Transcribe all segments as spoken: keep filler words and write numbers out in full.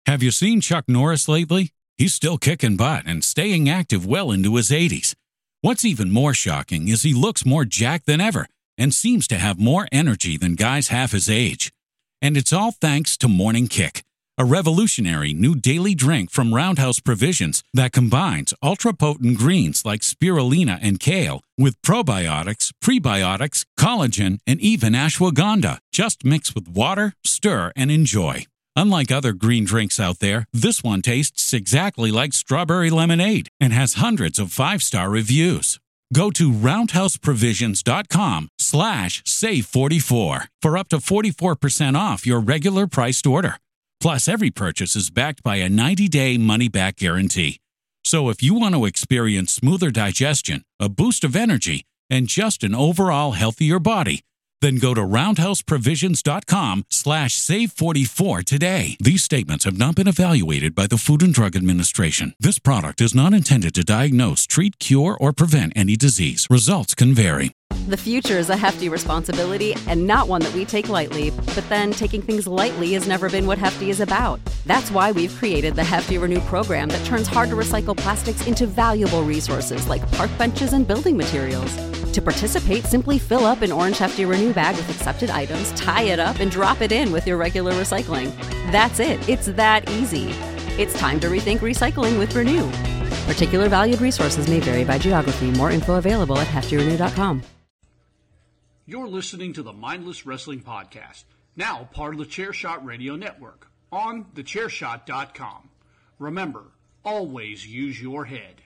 Have you seen Chuck Norris lately? He's still kicking butt and staying active well into his eighties. What's even more shocking is he looks more jacked than ever and seems to have more energy than guys half his age. And it's all thanks to Morning Kick, a revolutionary new daily drink from Roundhouse Provisions that combines ultra-potent greens like spirulina and kale with probiotics, prebiotics, collagen, and even ashwagandha. Just mix with water, stir, and enjoy. Unlike other green drinks out there, this one tastes exactly like strawberry lemonade and has hundreds of five-star reviews. Go to roundhouseprovisions.com slash save44 for up to forty-four percent off your regular priced order. Plus, every purchase is backed by a ninety-day money-back guarantee. So if you want to experience smoother digestion, a boost of energy, and just an overall healthier body, then go to roundhouseprovisions.com slash save44 today. These statements have not been evaluated by the Food and Drug Administration. This product is not intended to diagnose, treat, cure, or prevent any disease. Results can vary. The future is a hefty responsibility and not one that we take lightly. But then taking things lightly has never been what Hefty is about. That's why we've created the Hefty Renew program that turns hard-to-recycle plastics into valuable resources like park benches and building materials. To participate, simply fill up an orange Hefty Renew bag with accepted items, tie it up, and drop it in with your regular recycling. That's it. It's that easy. It's time to rethink recycling with Renew. Particular valued resources may vary by geography. More info available at hefty renew dot com. You're listening to the Mindless Wrestling Podcast, now part of the Chairshot Radio Network, on the chair shot dot com. Remember, always use your head.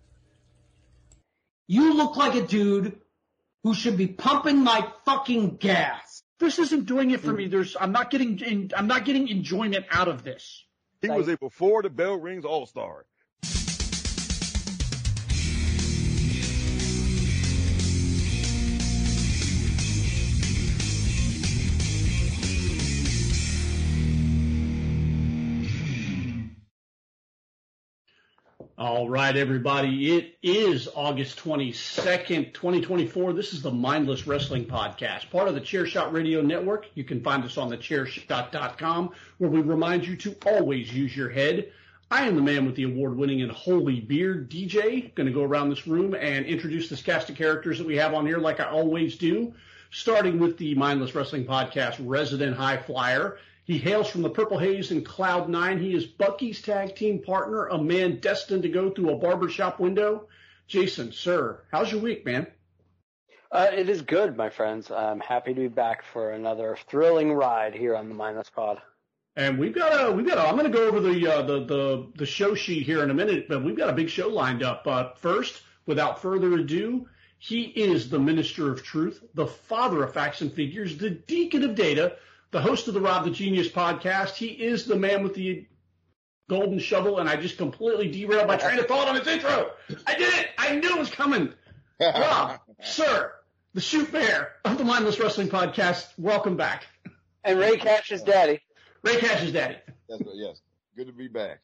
You look like a dude who should be pumping my fucking gas. This isn't doing it for me. There's, I'm not getting, in, I'm not getting enjoyment out of this. He was a before the bell rings all-star. All right, everybody. It is August twenty-second, twenty twenty-four. This is the Mindless Wrestling Podcast, part of the Chairshot Radio Network. You can find us on the chair shot dot com, where we remind you to always use your head. I am the man with the award-winning and holy beard, D J. Going to go around this room and introduce this cast of characters that we have on here like I always do, starting with the Mindless Wrestling Podcast resident high flyer. He hails from the Purple Haze and Cloud Nine. He is Bucky's tag team partner, a man destined to go through a barbershop window. Jason, sir, how's your week, man? Uh, it is good, my friends. I'm happy to be back for another thrilling ride here on the Mindless Pod. And we've got a, we've got a, I'm going to go over the, uh, the, the, the show sheet here in a minute, but we've got a big show lined up. Uh, first, without further ado, he is the Minister of Truth, the father of facts and figures, the deacon of data, the host of the Rob the Genius podcast. He is the man with the golden shovel, and I just completely derailed my train of thought on his intro. I did it. I knew it was coming. Rob, sir, the shoot bear of the Mindless Wrestling Podcast, welcome back. And Ray Cash's daddy. Ray Cash's daddy. That's right, yes. Good to be back.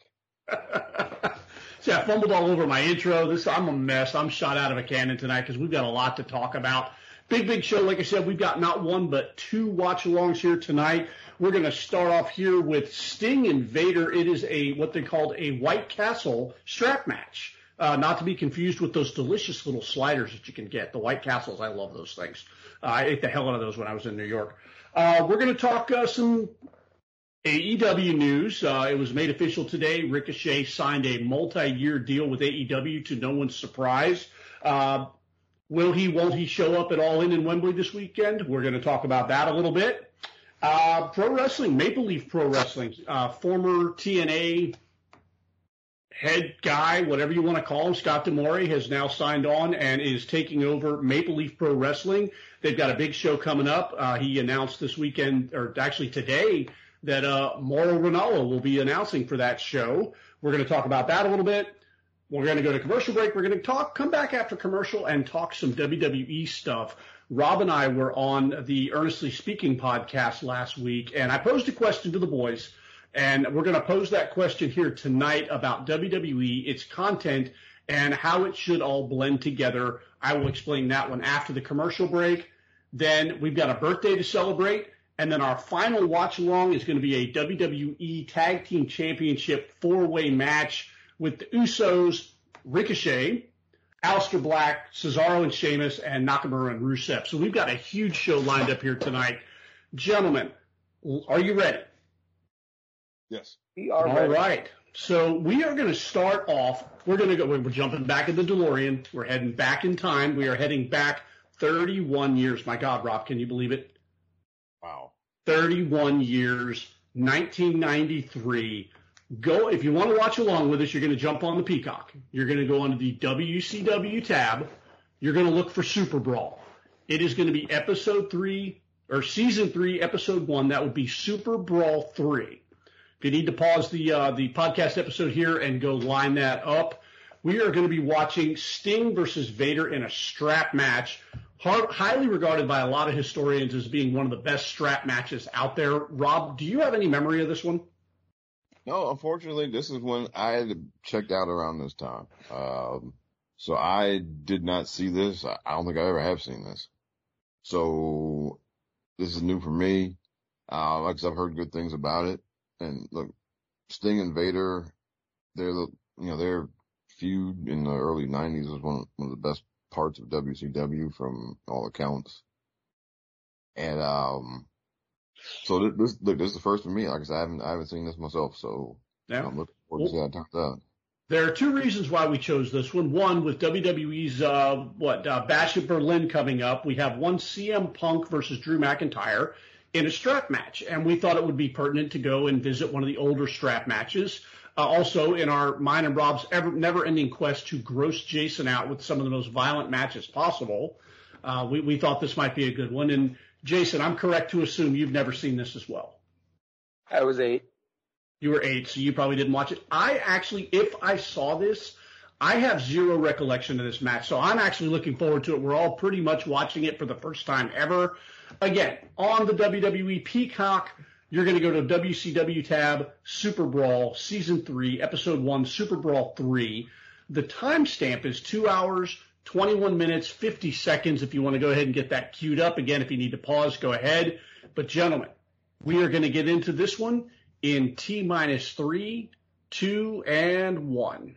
See, I fumbled all over my intro. This I'm a mess. I'm shot out of a cannon tonight because we've got a lot to talk about. Big, big show. Like I said, we've got not one but two watch-alongs here tonight. We're going to start off here with Sting and Vader. It is a what they called a White Castle strap match, uh, not to be confused with those delicious little sliders that you can get. The White Castles, I love those things. Uh, I ate the hell out of those when I was in New York. Uh, we're going to talk uh, some A E W news. Uh, it was made official today. Ricochet signed a multi-year deal with A E W to no one's surprise. Uh, Will he, won't he show up at All In in Wembley this weekend? We're going to talk about that a little bit. Uh, pro Wrestling, Maple Leaf Pro Wrestling, uh, former T N A head guy, whatever you want to call him, Scott D'Amore, has now signed on and is taking over Maple Leaf Pro Wrestling. They've got a big show coming up. Uh, he announced this weekend, or actually today, that uh, Mauro Ranallo will be announcing for that show. We're going to talk about that a little bit. We're going to go to commercial break. We're going to talk, come back after commercial and talk some W W E stuff. Rob and I were on the Earnestly Speaking podcast last week, and I posed a question to the boys, and we're going to pose that question here tonight about W W E, its content, and how it should all blend together. I will explain that one after the commercial break. Then we've got a birthday to celebrate, And then our final watch-along is going to be a W W E Tag Team Championship four-way match with the Usos, Ricochet, Aleister Black, Cesaro and Sheamus, and Nakamura and Rusev. So we've got a huge show lined up here tonight. Gentlemen, are you ready? Yes. We are All ready. right. So we are going to start off. We're going to go. We're jumping back in the DeLorean. We're heading back in time. We are heading back thirty-one years. My God, Rob, can you believe it? Wow. thirty-one years, nineteen ninety-three. Go, if you want to watch along with us, you're going to jump on the Peacock. You're going to go onto the W C W tab. You're going to look for Super Brawl. It is going to be episode three or season three, episode one. That would be Super Brawl three. If you need to pause the uh, the podcast episode here and go line that up, we are going to be watching Sting versus Vader in a strap match, hard, highly regarded by a lot of historians as being one of the best strap matches out there. Rob, do you have any memory of this one? No, unfortunately, this is when I had checked out around this time. Um, so I did not see this. I, I don't think I ever have seen this. So this is new for me. Uh, like I said, I've heard good things about it. And look, Sting and Vader, they're the, you know, their feud in the early nineties was one of, one of the best parts of W C W from all accounts. And, um, so this, look, this is the first for me. Like I said, I haven't, I haven't seen this myself. So Yeah. I'm looking forward to see how it turns out. There are two reasons why we chose this one. One, with W W E's, uh, what, uh, Bash at Berlin coming up, we have one C M Punk versus Drew McIntyre in a strap match. And we thought it would be pertinent to go and visit one of the older strap matches. Uh, also, in our, mine and Rob's ever, never-ending quest to gross Jason out with some of the most violent matches possible, uh, we, we thought this might be a good one. And Jason, I'm correct to assume you've never seen this as well. I was eight. You were eight, so you probably didn't watch it. I actually, if I saw this, I have zero recollection of this match, so I'm actually looking forward to it. We're all pretty much watching it for the first time ever. Again, on the W W E Peacock, you're going to go to W C W tab, Super Brawl, Season three, Episode one, Super Brawl three. The timestamp is two hours, twenty-one minutes, fifty seconds if you want to go ahead and get that queued up. Again, if you need to pause, go ahead. But gentlemen, we are going to get into this one in T minus three, two, and one.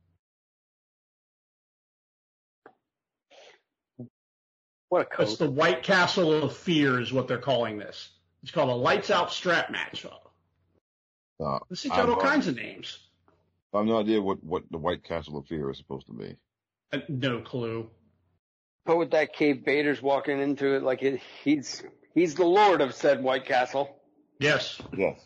What a coach. That's the White Castle of Fear is what they're calling this. It's called a lights out strap match. Uh, This has got all kinds of names. I have no idea what, what the White Castle of Fear is supposed to be. Uh, no clue. But with that cape, Vader's walking into it like it, he's he's the lord of said White Castle. Yes. Yes.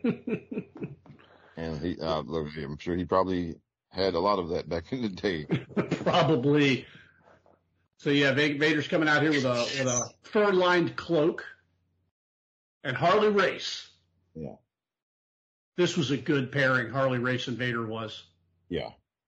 And he, uh, look, I'm sure he probably had a lot of that back in the day. Probably. So yeah, Vader's coming out here with a with a fur-lined cloak and Harley Race. Yeah. This was a good pairing, Harley Race and Vader was. Yeah.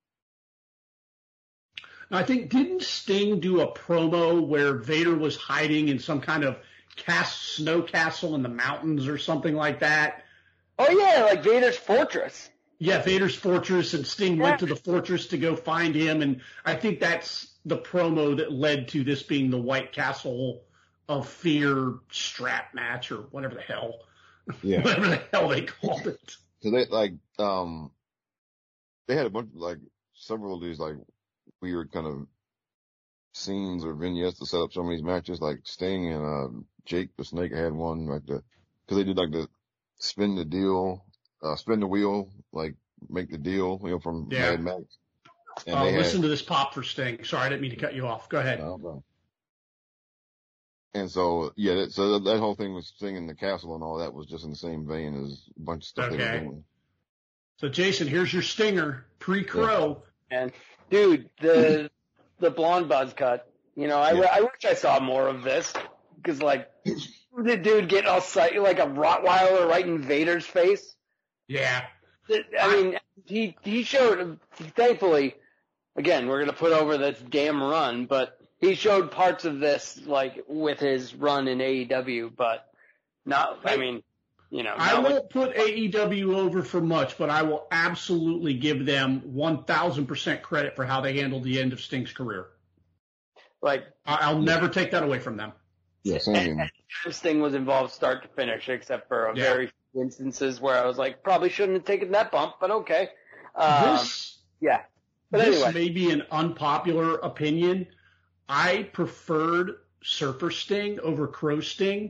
Now, I think, didn't Sting do a promo where Vader was hiding in some kind of cast snow castle in the mountains or something like that? Oh yeah, like Vader's fortress. Yeah, Vader's fortress, and Sting went to the fortress to go find him, and I think that's the promo that led to this being the White Castle of Fear strap match or whatever the hell, Yeah. whatever the hell they called it. So they, like, um, they had a bunch, like, several of these, like, weird kind of scenes or vignettes to set up some of these matches, like Sting and, uh, Jake the Snake had one, like the, cause they did like the spin the deal, uh, spin the wheel, like make the deal, you know, from Yeah. Mad Max. And Uh, they listen had, to this pop for Sting. Sorry, I didn't mean to cut you off. Go ahead. Oh, no. And so, yeah, that, so that, that whole thing with Sting in the castle and all that was just in the same vein as a bunch of stuff they Okay. were doing. So, Jason, here's your stinger, pre-Crow. And dude, the the blonde buzz cut. You know, I, Yeah. I wish I saw more of this because, like, the dude getting all sight like a Rottweiler right in Vader's face. Yeah. I mean, he he showed. Thankfully, again, we're gonna put over this damn run, but he showed parts of this like with his run in A E W, but not. I mean, you know, I not won't put A E W over for much, but I will absolutely give them one thousand percent credit for how they handled the end of Sting's career. like I- I'll never take that away from them. Yeah, same. And, and Sting was involved start to finish, except for a Yeah. very few instances where I was like, probably shouldn't have taken that bump, but okay. Um, this yeah. But this anyway. may be an unpopular opinion. I preferred Surfer Sting over Crow Sting.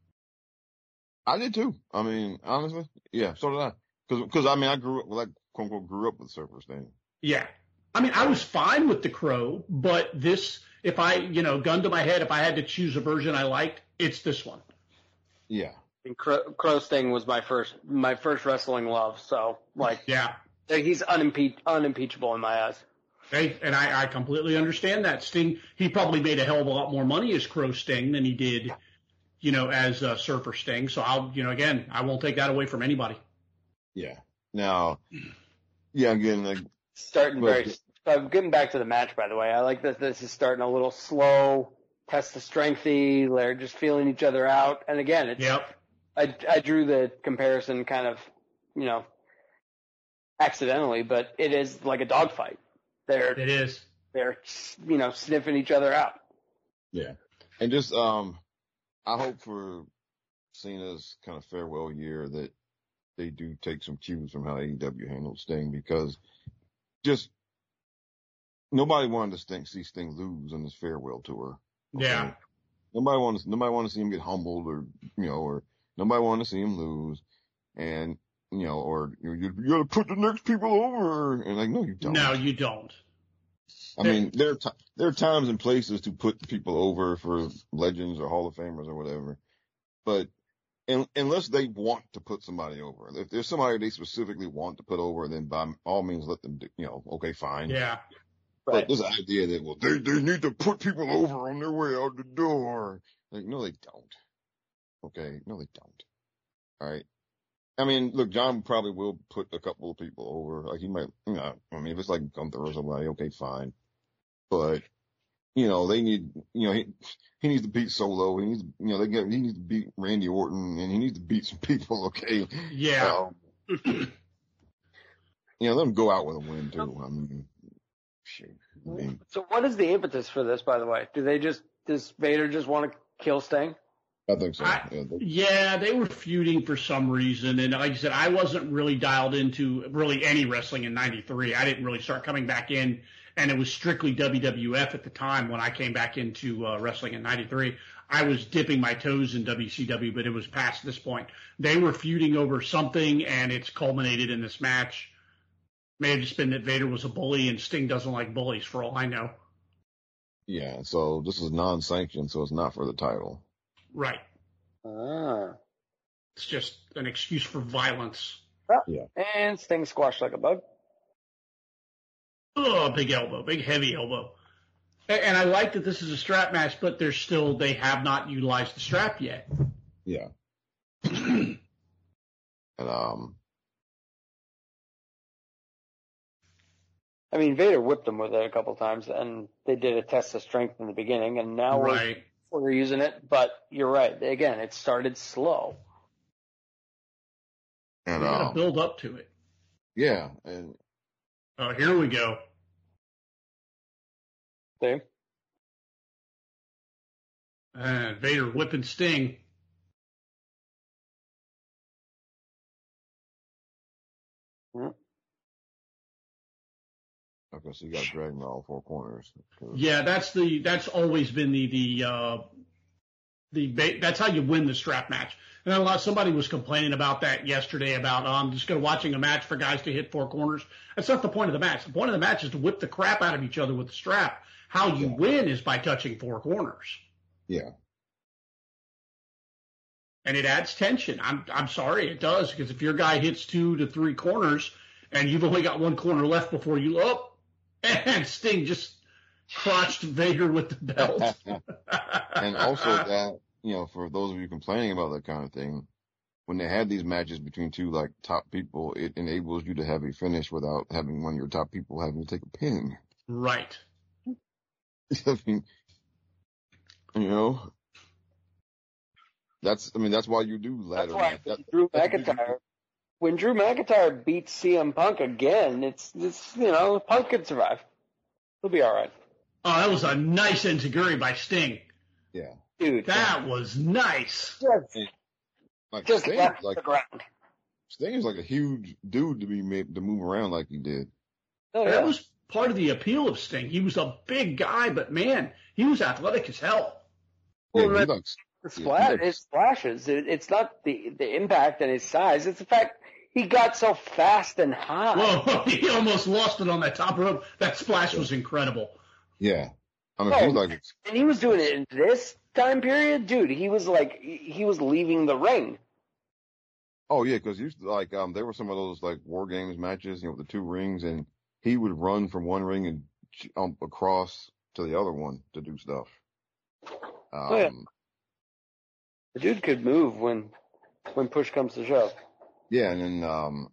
I did too. I mean, honestly, yeah, so did I. Because, because I mean, I grew up, like, quote unquote, grew up with Surfer Sting. Yeah. I mean, I was fine with the Crow, but this, if I, you know, gun to my head, if I had to choose a version I liked, it's this one. Yeah. And Crow, Crow Sting was my first, my first wrestling love. So, like, Yeah. he's unimpe- unimpeachable in my eyes. Hey, and I, I completely understand that. Sting, he probably made a hell of a lot more money as Crow Sting than he did, you know, as uh, Surfer Sting. So I'll, you know, again, I won't take that away from anybody. Yeah. Now, yeah, again, like, Starting Well, very, uh, getting back to the match, by the way, I like that this is starting a little slow, test the strengthy, they're just feeling each other out. And again, it's, Yep. I, I drew the comparison kind of, you know, accidentally, but it is like a dogfight. They're, It is. they're, you know, sniffing each other out. yeah. And just, um, I hope for Cena's kind of farewell year that they do take some cues from how A E W handled Sting, because just nobody wanted to Sting, see Sting lose on this farewell tour. Okay? Yeah. Nobody wanted, nobody wanted to see him get humbled, or, you know, or nobody wanted to see him lose. And, you know, or you, you gotta put the next people over. And like, no, you don't. No, you don't. I mean, there are, t- there are times and places to put people over for legends or Hall of Famers or whatever. But in, unless they want to put somebody over, if there's somebody they specifically want to put over, then by all means let them do, you know, okay, fine. Yeah. But this idea that, well, they, they need to put people over on their way out the door. Like, no, they don't. Okay. No, they don't. All right. I mean, look, John probably will put a couple of people over. Like, he might, you know, I mean, if it's like Gunther or somebody, okay, fine. But, you know, they need, you know, he, he needs to beat Solo. He needs, you know, they get, he needs to beat Randy Orton, and he needs to beat some people, okay? Yeah. Um, you know, let him go out with a win, too. I mean, shit. I mean, So what is the impetus for this, by the way? Do they just, does Vader just want to kill Sting? I think so. I- yeah, they- Yeah, they were feuding for some reason. And like I said, I wasn't really dialed into really any wrestling in ninety-three. I didn't really start coming back in, and it was strictly W W F at the time when I came back into uh, wrestling in ninety-three. I was dipping my toes in W C W, but it was past this point. They were feuding over something, and it's culminated in this match. May have just been that Vader was a bully, and Sting doesn't like bullies, for all I know. yeah, so this is non-sanctioned, so it's not for the title. Right. Ah. It's just an excuse for violence. And Sting squashed like a bug. Oh, big elbow, big heavy elbow. A- And I like that this is a strap match, but there's still, they have not utilized the strap yet. Yeah. And, um, I mean, Vader whipped him with it a couple times, and they did a test of strength in the beginning, and now we're, Right. we're using it. But you're right. Again, it started slow. and, We gotta um, build up to it. yeah, and Oh, here we go. See? Uh, Vader whipping Sting. okay, so you got to drag me all four corners. 'Cause- Yeah, that's the, that's always been the, the, uh, the, ba- that's how you win the strap match. And a lot, somebody was complaining about that yesterday about, um, just go watching a match for guys to hit four corners. That's not the point of the match. The point of the match is to whip the crap out of each other with the strap. How you Yeah. win is by touching four corners. Yeah. And it adds tension. I'm, I'm sorry, it does, because if your guy hits two to three corners and you've only got one corner left before you, oh, and Sting just crotched Vader with the belt. And also that, you know, for those of you complaining about that kind of thing, when they have these matches between two like top people, it enables you to have a finish without having one of your top people having to take a pin. Right. I mean, you know, that's, I mean, that's why you do ladder That's why match. That- Drew that's what you do. McIntyre, when Drew McIntyre beats C M Punk again, it's, it's, you know, Punk can survive. He'll be all right. Oh, that was a nice enziguri by Sting. Yeah. dude. That was nice. Just, Like just Sting, left like the ground. Sting is like a huge dude to be made to move around like he did. Oh, yeah. That was part of the appeal of Sting. He was a big guy, but man, he was athletic as hell. Yeah, Well, he that- like, the yeah, splat, he like- his splashes. It, it's not the the impact and his size. It's the fact he got so fast and high. Whoa, he almost lost it on that top rope. That splash was incredible. yeah. I mean, Oh, he was like, and he was doing it in this time period, dude. He was like, he was leaving the ring. oh yeah, because used to, like um, there were some of those like war games matches, you know, with the two rings, and he would run from one ring and um, across to the other one to do stuff. Um, Oh, yeah. The dude could move when when push comes to shove. yeah, and then um,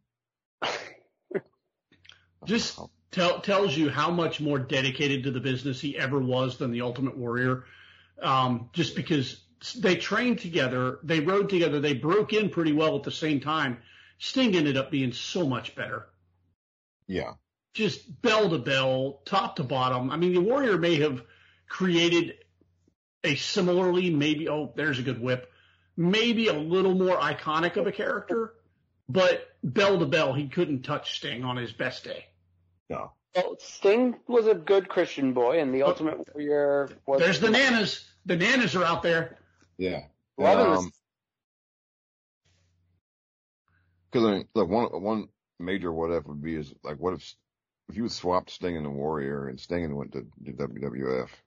Just tell, tells you how much more dedicated to the business he ever was than the Ultimate Warrior. Um, just because they trained together, they rode together, they broke in pretty well at the same time. Sting ended up being so much better. yeah, Just bell to bell, top to bottom. I mean, the Warrior may have created a similarly, maybe, oh, there's a good whip, maybe a little more iconic of a character, but bell to bell, he couldn't touch Sting on his best day. no, Well, Sting was a good Christian boy, and the Ultimate Warrior was. There's the Nanas. The Nanas are out there. yeah. Well, And, it was- um, Because I mean, look, one one major what if would be is like, what if if you would swap Sting and the Warrior and Sting went to the W W F?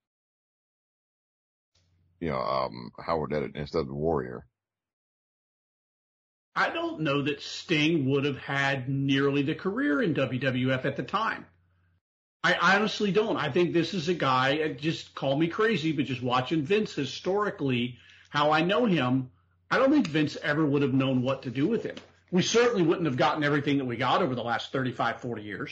You know, um, how would that instead of the Warrior? I don't know that Sting would have had nearly the career in W W F at the time. I honestly don't. I think this is a guy, just call me crazy, but just watching Vince historically, how I know him, I don't think Vince ever would have known what to do with him. We certainly wouldn't have gotten everything that we got over the last thirty-five, forty years.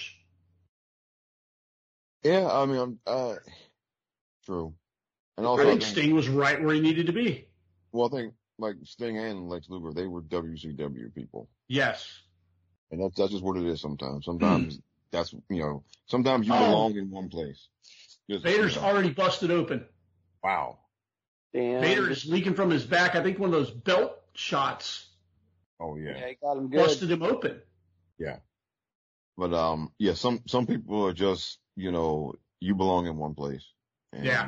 Yeah, I mean, I'm, uh, true. And I also, think Sting was right where he needed to be. well, I think like Sting and Lex Luger, they were W C W people, Yes. and that's that's just what it is. Sometimes, sometimes that's you know, sometimes you Oh. belong in one place. Just, Vader's you know, already busted open. wow. Damn. Vader is leaking from his back. I think one of those belt shots Oh Yeah, yeah, he got him good. busted him open. yeah. But um, yeah, some some people are just you know, you belong in one place. And, Yeah.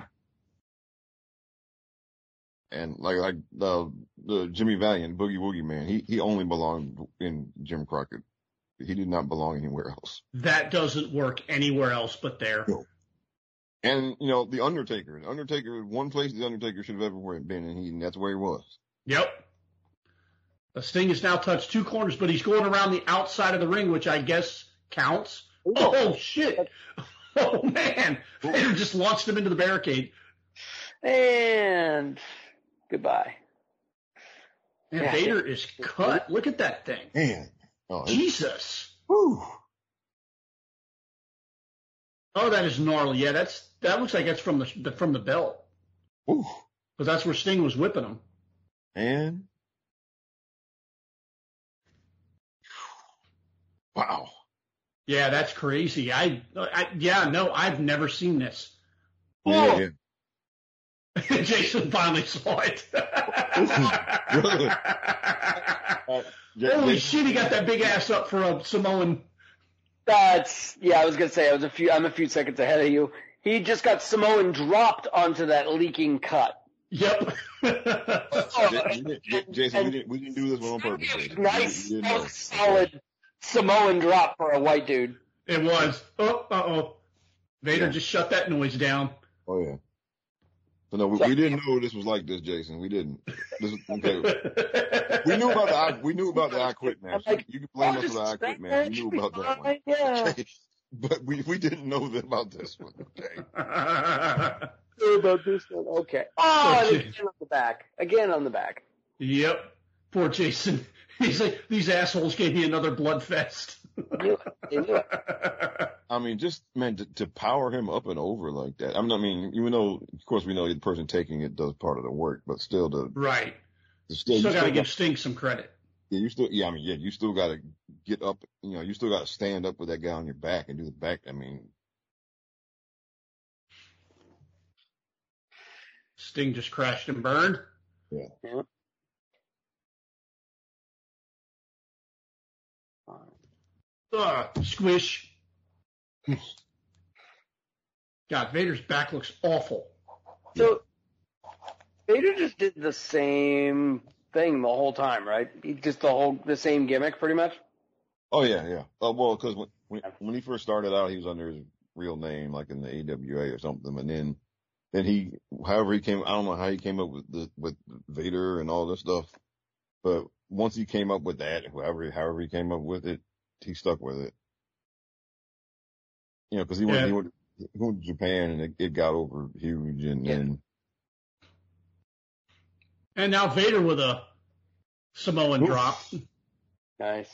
And like like the the Jimmy Valiant Boogie Woogie Man, he he only belonged in Jim Crockett. He did not belong anywhere else. That doesn't work anywhere else but there. No. And you know, the Undertaker, the Undertaker, one place the Undertaker should have ever been, and he and that's where he was. Yep. The Sting has now touched two corners, but he's going around the outside of the ring, which I guess counts. Oh, shit. Oh, man. Vader just launched him into the barricade. And goodbye. And Yeah. Vader is cut. Look at that thing. Man, oh, it- Jesus. whew. Oh, that is gnarly. Yeah, that's that looks like that's from the, the from the belt. Whew. Because that's where Sting was whipping him. And wow. Yeah, that's crazy. I, I yeah, no, I've never seen this. Yeah, Oh. yeah. Jason finally saw it. Really? Uh, J- Holy J- shit, he got that big ass up for a Samoan. That's yeah. I was gonna say I was a few. I'm a few seconds ahead of you. He just got Samoan dropped onto that leaking cut. Yep. J- J- J- Jason, we didn't we didn't do this one on purpose. Jason. Nice, We didn't know. solid Samoan drop for a white dude. It was. Oh, uh oh. Vader Yeah. just shut that noise down. Oh yeah. So no, we, we didn't know this was like this, Jason. We didn't. This is okay. We knew about the I, we knew about the I Quit match. I'm like, You can blame oh, us for the I just Quit match. We knew about that one. Yeah. Okay. But we we didn't know that about this one. Okay. Knew about this one. Okay. Oh, and again on the back. Again on the back. Yep. Poor Jason. He's like, these assholes gave me another blood fest. They knew it. They knew it. I mean, just man, to, to power him up and over like that. I mean, I mean, even though, of course, we know the person taking it does part of the work, but still, to, Right. to still, Still you got to still give got, Sting some credit. yeah, you still, yeah, I mean, yeah, you still got to get up. You know, you still got to stand up with that guy on your back and do the back. I mean, Sting just crashed and burned. Yeah. Yeah. Ugh, squish. God, Vader's back looks awful. So Vader just did the same thing the whole time, right? He just the whole the same gimmick, pretty much. Oh yeah, yeah. Oh well, because when, when when he first started out, he was under his real name, like in the A W A or something, and then then he, however he came, I don't know how he came up with the with Vader and all this stuff, but once he came up with that, whoever however he came up with it, he stuck with it. You know, because he went Yeah. he went he went to Japan and it, it got over huge, and Yeah. then And now Vader with a Samoan Oof. drop. Nice.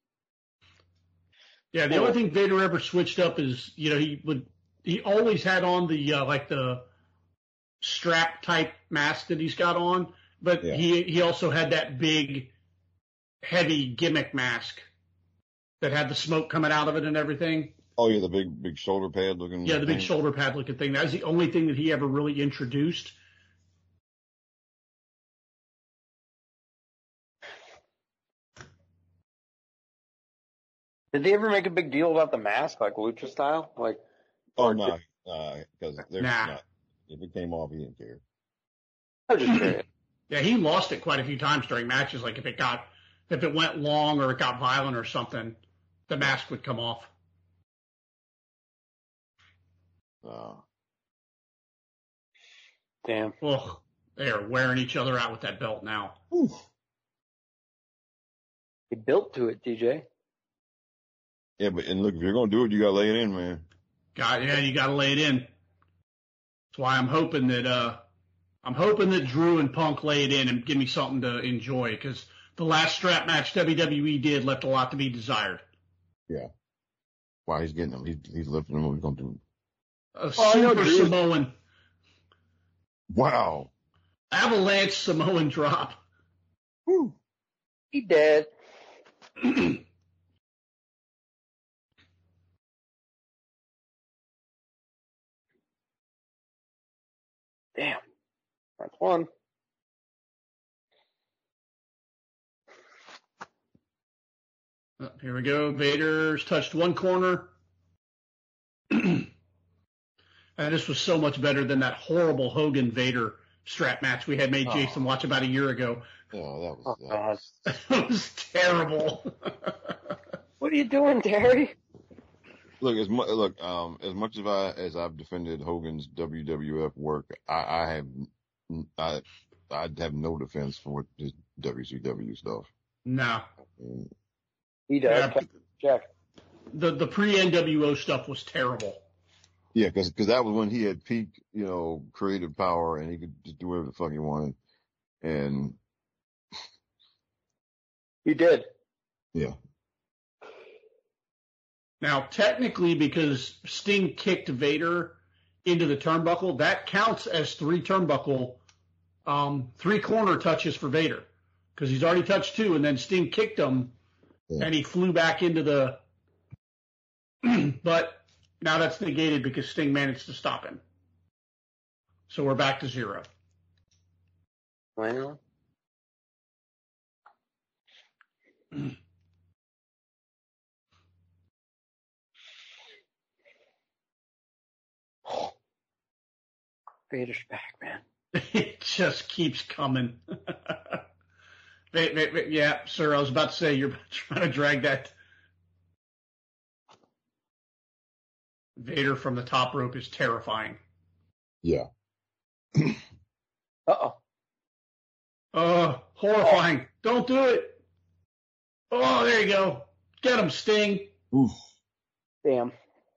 Yeah, the Cool. only thing Vader ever switched up is, you know, he would, he always had on the, uh, like the strap type mask that he's got on, but Yeah. he, he also had that big, heavy gimmick mask that had the smoke coming out of it and everything. oh yeah, the big big shoulder pad looking. Yeah, the big thing. shoulder pad looking thing. That was the only thing that he ever really introduced. Did they ever make a big deal about the mask, like Lucha style? Like, Oh no, because there's Nah. not. If it came off, he didn't care. I was just curious. Yeah, he lost it quite a few times during matches. Like if it got, if it went long or it got violent or something, the mask would come off. Uh, Damn. Ugh, they are wearing each other out with that belt now. He built to it, D J. yeah, but and look, if you're gonna do it, you gotta lay it in, man. God, yeah, you got to lay it in. That's why I'm hoping that uh, I'm hoping that Drew and Punk lay it in and give me something to enjoy, because the last strap match W W E did left a lot to be desired. Yeah. Why he's getting them? He's he's lifting them. What he's gonna do? A Oh, I know, super Drew. Samoan Wow. avalanche Samoan drop. Whew. He dead. Damn. That's one. Oh, here we go. Vader's touched one corner. And this was so much better than that horrible Hogan Vader strap match we had made Oh. Jason watch about a year ago. Yeah, that was. Oh, that God. was- It was terrible. What are you doing, Terry? Look, as much look, um, as much as I as I've defended Hogan's W W F work, I, I have I I have no defense for his W C W stuff. No. And, He does. Yeah, Check. the the pre-N W O stuff was terrible. yeah, because that was when he had peak, you know, creative power, and he could just do whatever the fuck he wanted. And He did. yeah, Now, technically, because Sting kicked Vader into the turnbuckle, that counts as three turnbuckle, um, three corner touches for Vader, because he's already touched two, and then Sting kicked him, Yeah. and he flew back into the. But now that's negated because Sting managed to stop him. So we're back to zero. Well, Vader's back, man. It just keeps coming. Wait, wait, wait, yeah, sir, I was about to say you're trying to drag that. Vader from the top rope is terrifying. yeah. Uh-oh. Uh, horrifying. Don't do it. Oh, there you go. Get him, Sting. Oof. Damn.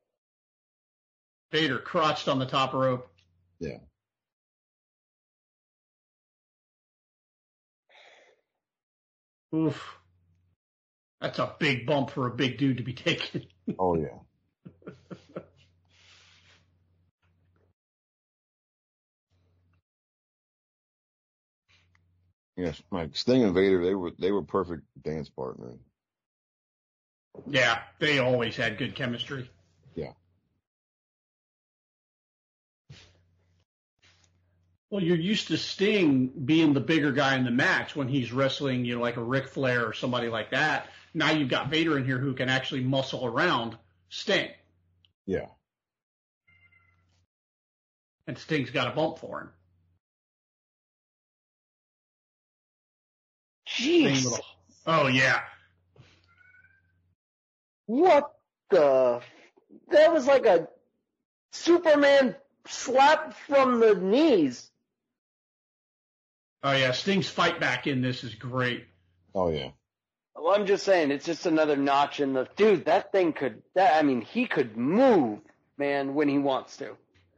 Vader crotched on the top rope. Yeah. Oof. That's a big bump for a big dude to be taking. Oh yeah. Yes, like Sting and Vader, they were they were perfect dance partners. Yeah, they always had good chemistry. Yeah. Well, you're used to Sting being the bigger guy in the match when he's wrestling, you know, like a Ric Flair or somebody like that. Now you've got Vader in here who can actually muscle around Sting. Yeah. And Sting's got a bump for him. Jeez. Oh, yeah. What the? That was like a Superman slap from the knees. Oh, yeah. Sting's fight back in this is great. Oh, yeah. Well, I'm just saying, it's just another notch in the, dude, that thing could, that, I mean, he could move, man, when he wants to.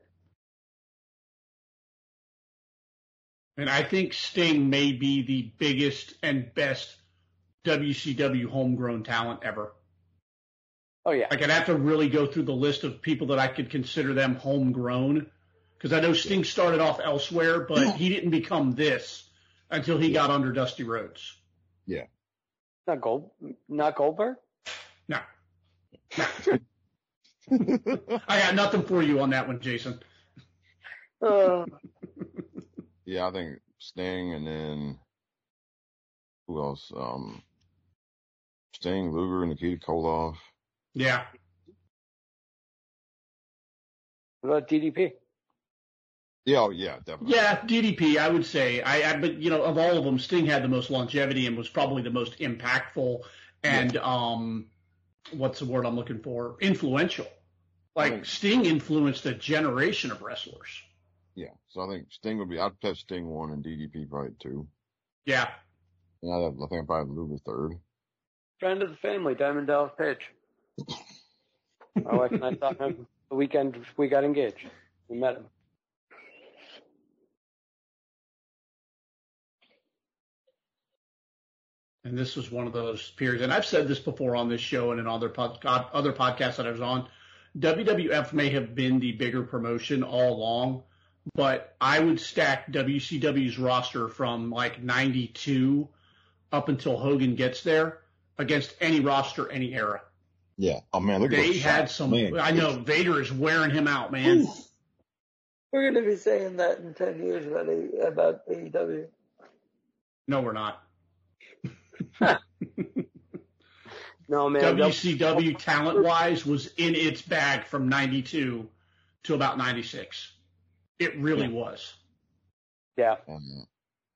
And I think Sting may be the biggest and best W C W homegrown talent ever. Oh, yeah. Like, I'd have to really go through the list of people that I could consider them homegrown. Because I know Sting started off elsewhere, but he didn't become this until he got under Dusty Rhodes. Yeah. Not Gold, not Goldberg? No. No. I got nothing for you on that one, Jason. Uh, Yeah, I think Sting and then who else? Um, Sting, Luger, Nikita Koloff. Yeah. what about D D P? Yeah, oh, yeah, definitely. Yeah, D D P, I would say. I, I, but you know, of all of them, Sting had the most longevity and was probably the most impactful and yeah. um, what's the word I'm looking for? Influential. Like I think, Sting influenced a generation of wrestlers. Yeah, so I think Sting would be. I'd put Sting one and D D P probably two. Yeah. And I, I think I'd probably Luger third. Friend of the family, Diamond Dallas Page. My wife and I saw him the weekend we got engaged. We met him. And this was one of those periods, and I've said this before on this show and in other pod, other podcasts that I was on. W W F may have been the bigger promotion all along, but I would stack W C W's roster from like ninety-two up until Hogan gets there against any roster, any era. Yeah. Oh man, look at they those had shots. some. Man. I know Vader is wearing him out, man. We're going to be saying that in ten years about, a, about A E W. No, we're not. No, man. W C W talent-wise was in its bag from ninety-two to about ninety-six. It really yeah. was. Yeah. Um,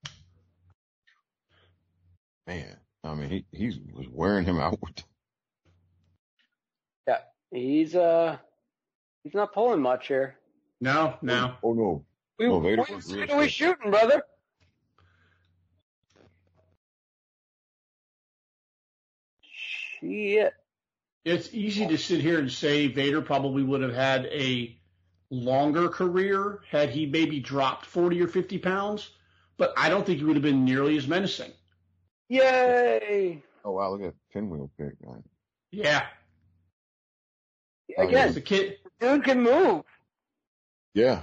man, I mean, he he was wearing him out. Yeah, he's uh, he's not pulling much here. No, no. Oh, oh no. We, no, Vader what was real are we shit. shooting, brother? Shit. It's easy to sit here and say Vader probably would have had a longer career had he maybe dropped forty or fifty pounds, but I don't think he would have been nearly as menacing. Yay! Oh wow, look at that pinwheel pick. Man. Yeah. Again, The kid. dude can move. Yeah.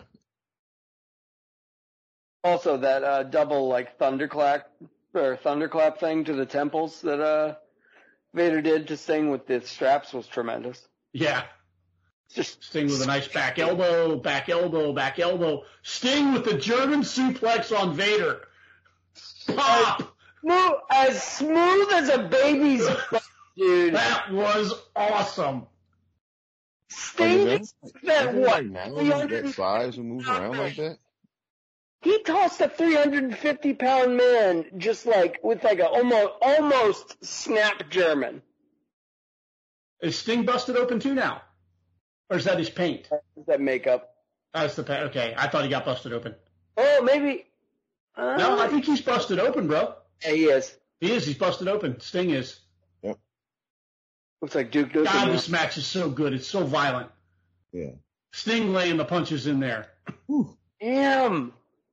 Also, that uh, double like thunderclap or thunderclap thing to the temples that uh, Vader did to Sting with the straps was tremendous. Yeah. Just Sting with a nice back elbow, back elbow, back elbow. Sting with the German suplex on Vader. Pop! smooth, as smooth as a baby's butt, dude. That was awesome. Sting Is that it what? like now that size and moves around like that? He tossed a three hundred fifty pound man just like with like a almost almost snap German. Is Sting busted open too now? Or is that his paint? Is that makeup? That's the paint. Okay, I thought he got busted open. Oh, maybe. Uh, No, I think he's busted open, bro. yeah, he is. He is. He's busted open. Sting is. Yep. Looks like Duke Nukem. God, now. this match is so good. It's so violent. Yeah. Sting laying the punches in there. Whew. Damn.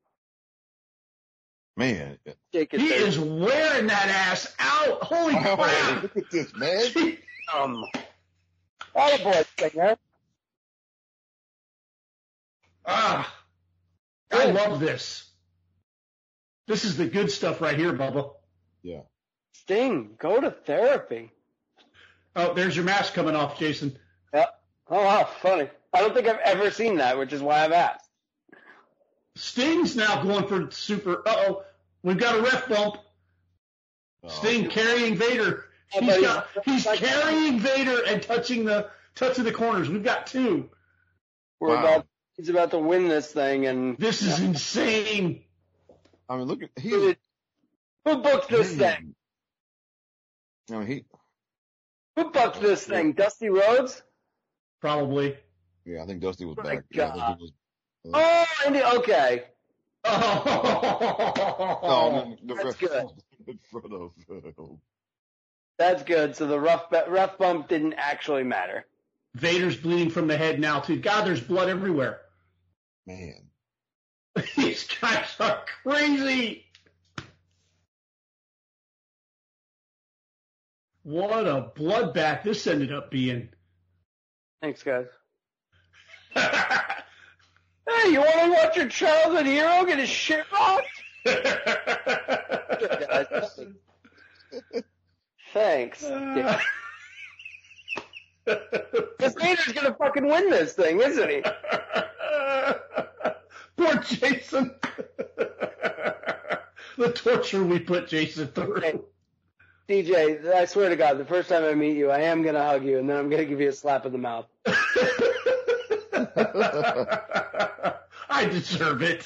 Man. Jake He there. is wearing that ass out. Holy Wow, crap. look at this, man. Um. Attaboy, Stinger. Ah, I love this. This is the good stuff right here, Bubba. Yeah. Sting, go to therapy. Oh, there's your mask coming off, Jason. Yep. Oh wow, funny. I don't think I've ever seen that, which is why I've asked. Sting's now going for super. Uh-oh. We've got a ref bump. Oh. Sting carrying Vader. He's, he's- got, he's carrying Vader and touching the touching the corners. We've got two. We're Wow. about he's about to win this thing, and This is insane. I mean, look at who, he's. did- who booked this thing? I mean, he. Who booked this thing? Dusty Rhodes? Probably. Yeah, I think Dusty was Oh my back. Yeah, I think God. he was, uh, Oh, Andy, okay. Oh, no, I mean, the that's ref good. in front of. Uh, That's good. So the rough rough bump didn't actually matter. Vader's bleeding from the head now, too. God, there's blood everywhere. man. These guys are crazy. What a bloodbath this ended up being. Thanks, guys. Hey, you want to watch your childhood hero get his shit rocked? Good, guys. Thanks. Yeah. Because Vader's gonna fucking win this thing, isn't he? Poor Jason. The torture we put Jason through. Hey, D J, I swear to God, the first time I meet you, I am gonna hug you, and then I'm gonna give you a slap in the mouth. I deserve it.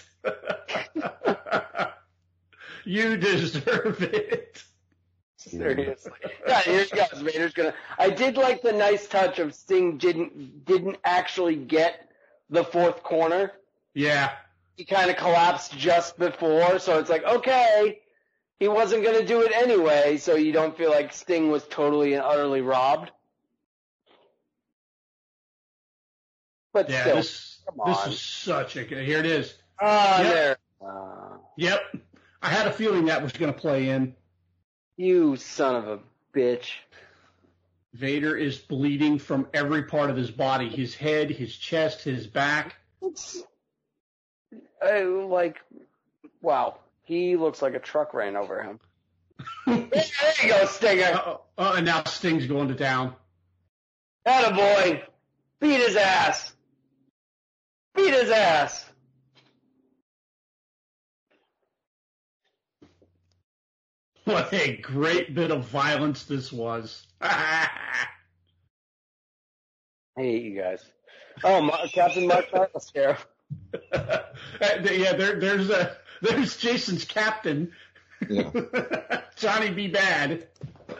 You deserve it. Seriously. Yeah, here he goes. Vader's gonna. I did like the nice touch of Sting didn't didn't actually get the fourth corner. Yeah. He kind of collapsed just before, so it's like, okay, he wasn't gonna do it anyway, so you don't feel like Sting was totally and utterly robbed. But Yeah, still, this come this on. is such a good. Here it is. Ah, Yep. there. Uh, Yep. I had a feeling that was going to play in. you son of a bitch. Vader is bleeding from every part of his body, his head, his chest, his back. It's, I, like, wow. He looks like a truck ran over him. There you go, Stinger. Uh-oh. Uh, and now Sting's going to town. Attaboy. Beat his ass. Beat his ass. What a great bit of violence this was. I hate you guys. Oh, Ma- Captain Mark Marcus here. Uh, yeah, there, there's a, there's Jason's captain, Yeah. Johnny B. Bad.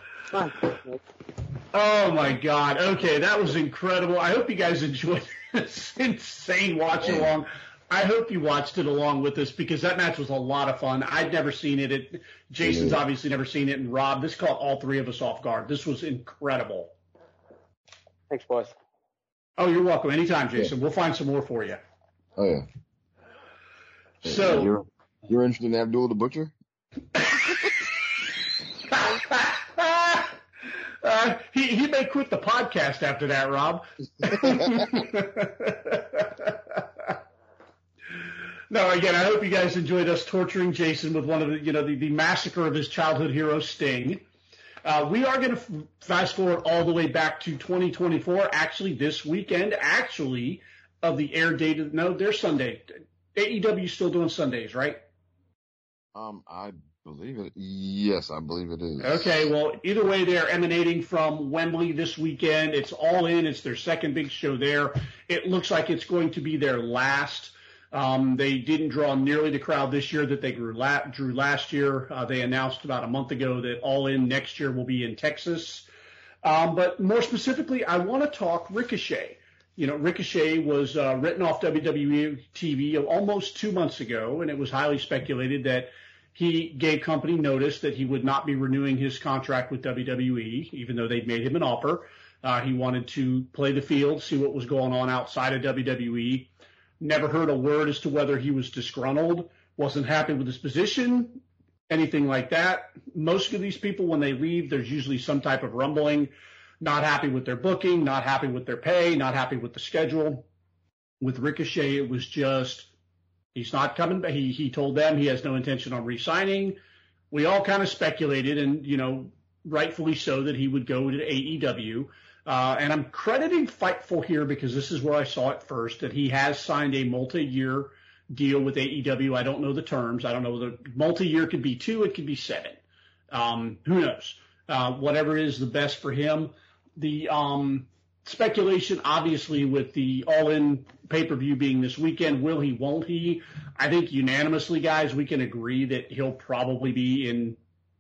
Oh my God. Okay, that was incredible. I hope you guys enjoyed this insane watch along. I hope you watched it along with us because that match was a lot of fun. I'd never seen it. it Jason's Yeah. obviously never seen it, and Rob, this caught all three of us off guard. This was incredible. Thanks, boys. Oh, you're welcome. Anytime, Jason. We'll find some more for you. Oh yeah. So you're you're interested in Abdul the Butcher? uh, he he may quit the podcast after that, Rob. No, again, I hope you guys enjoyed us torturing Jason with one of the, you know, the, the massacre of his childhood hero, Sting. Uh, we are going to f- fast forward all the way back to twenty twenty-four, actually this weekend, actually, of the air date. of- No, they're Sunday. A E W still doing Sundays, right? Um, I believe it. Yes, I believe it is. Okay, well, either way, they're emanating from Wembley this weekend. It's all in. It's their second big show there. It looks like it's going to be their last. Um, they didn't draw nearly the crowd this year that they grew la- drew last year. Uh, they announced about a month ago that All In next year will be in Texas. Um, but more specifically, I want to talk Ricochet. You know, Ricochet was uh, written off W W E T V almost two months ago, and it was highly speculated that he gave company notice that he would not be renewing his contract with W W E, even though they'd made him an offer. Uh, he wanted to play the field, see what was going on outside of W W E. Never heard a word as to whether he was disgruntled, wasn't happy with his position, anything like that. Most of these people, when they leave, there's usually some type of rumbling, not happy with their booking, not happy with their pay, not happy with the schedule. With Ricochet, it was just, he's not coming back. He, he told them he has no intention on re-signing. We all kind of speculated, and, you know, rightfully so, that he would go to A E W. Uh, and I'm crediting Fightful here because this is where I saw it first, that he has signed a multi-year deal with A E W. I don't know the terms. I don't know whether multi-year could be two, it could be seven. Um, who knows? Uh, whatever is the best for him. The um, speculation, obviously, with the All-In pay-per-view being this weekend, will he, won't he? I think unanimously, guys, we can agree that he'll probably be in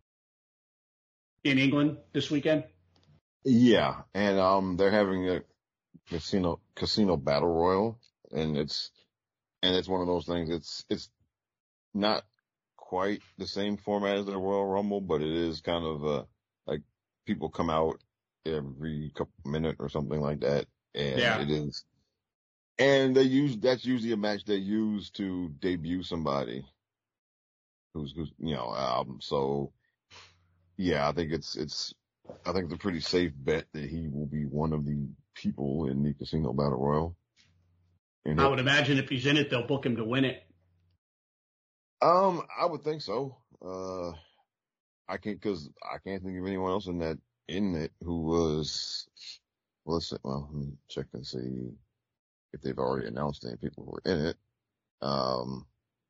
in England this weekend. Yeah, and um, they're having a casino casino battle royal, and it's and it's one of those things. It's it's not quite the same format as the Royal Rumble, but it is kind of a like people come out every couple minute or something like that, and Yeah. it is. And they use that's usually a match they use to debut somebody who's who's you know um so yeah I think it's it's I think it's a pretty safe bet that he will be one of the people in the Casino Battle Royal. And I would imagine if he's in it, they'll book him to win it. Um, I would think so. Uh, I can't, cause I can't think of anyone else in that, in it who was, well, let's see, well, let me check and see if they've already announced any people who were in it. Um,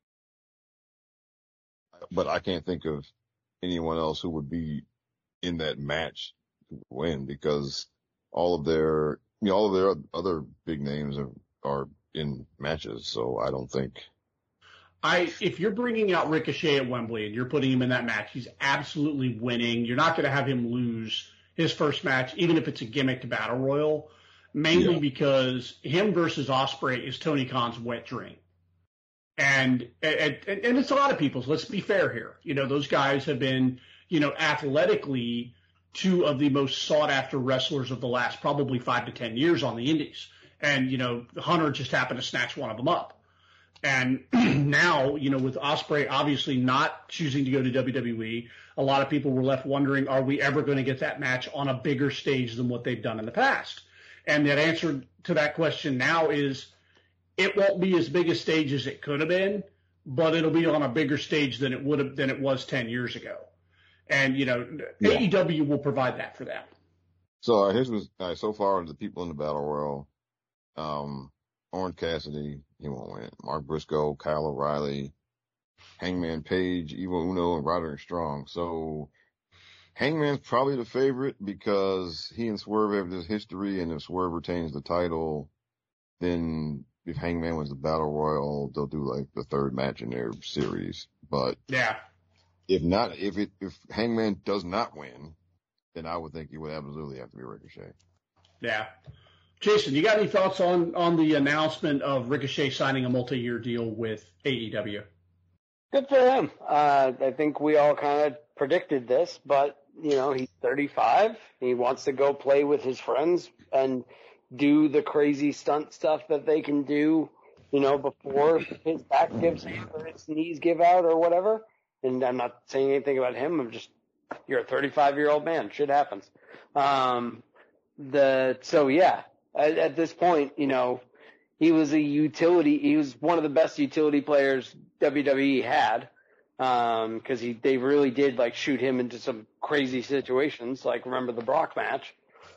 but I can't think of anyone else who would be in that match to win because all of their, you know, all of their other big names are, are in matches. So I don't think. I, if you're bringing out Ricochet at Wembley and you're putting him in that match, he's absolutely winning. You're not going to have him lose his first match, even if it's a gimmicked battle royal, mainly Yeah. because him versus Ospreay is Tony Khan's wet dream. And, and, and it's a lot of people's, let's be fair here. You know, those guys have been, you know, athletically two of the most sought after wrestlers of the last probably five to ten years on the indies. And, you know, Hunter just happened to snatch one of them up. And now, you know, with Ospreay obviously not choosing to go to W W E, a lot of people were left wondering, are we ever going to get that match on a bigger stage than what they've done in the past? And that answer to that question now is it won't be as big a stage as it could have been, but it'll be on a bigger stage than it would have, than it was ten years ago. And, you know, Yeah. A E W will provide that for them. So uh, here's was uh, so far the people in the battle royal. Um, Orange Cassidy, he won't win. Mark Briscoe, Kyle O'Reilly, Hangman Page, Evil Uno, and Roderick Strong. So Hangman's probably the favorite because he and Swerve have this history, and if Swerve retains the title, then if Hangman wins the battle royal, they'll do like the third match in their series. But Yeah. if not, if it if Hangman does not win, then I would think he would absolutely have to be Ricochet. Yeah. Jason, you got any thoughts on, on the announcement of Ricochet signing a multi-year deal with A E W? Good for him. Uh, I think we all kind of predicted this, but, you know, he's thirty-five. He wants to go play with his friends and do the crazy stunt stuff that they can do, you know, before his back gives out or his knees give out or whatever. And I'm not saying anything about him. I'm just, you're a thirty-five-year-old man. Shit happens. Um, the so, yeah, at, at this point, you know, he was a utility. He was one of the best utility players W W E had, um, cause he, they really did like shoot him into some crazy situations. Like remember the Brock match.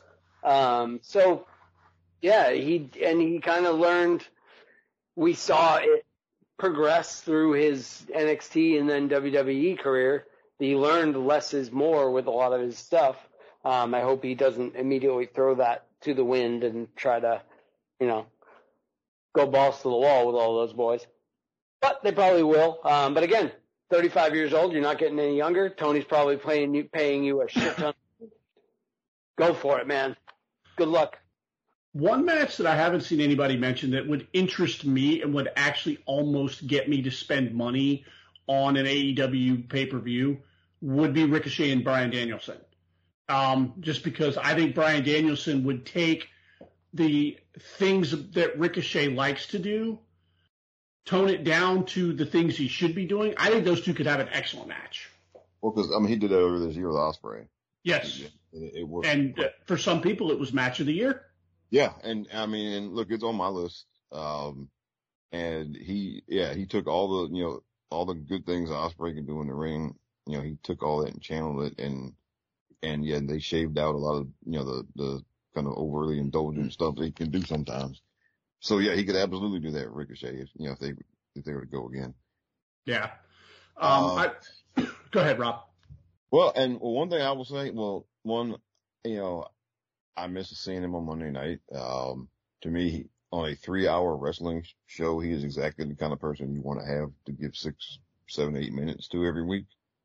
Um, so yeah, he, and he kind of learned, we saw it progress through his N X T and then W W E career. He learned less is more with a lot of his stuff. Um, I hope he doesn't immediately throw that to the wind and try to, you know, go balls to the wall with all those boys. But they probably will. Um, but again, thirty-five years old, you're not getting any younger. Tony's probably paying you, paying you a shit ton. Go for it, man. Good luck. One match that I haven't seen anybody mention that would interest me and would actually almost get me to spend money on an A E W pay-per-view would be Ricochet and Bryan Danielson. Um, just because I think Bryan Danielson would take the things that Ricochet likes to do, tone it down to the things he should be doing. I think those two could have an excellent match. Well, because I mean, he did that earlier this year with Ospreay. Yes. It, it worked. And uh, for some people, it was match of the year. Yeah, and I mean, and look, it's on my list. Um, and he, yeah, he took all the, you know, all the good things Ospreay can do in the ring. You know, he took all that and channeled it, and and yeah, they shaved out a lot of, you know, the the kind of overly indulgent stuff they can do sometimes. So yeah, he could absolutely do that, Ricochet. If, you know, if they if they were to go again. Yeah. Um, Uh, I, go ahead, Rob. Well, and one thing I will say, well, one, you know, I miss seeing him on Monday night. Um, to me, he, on a three-hour wrestling show, he is exactly the kind of person you want to have to give six, seven, eight minutes to every week.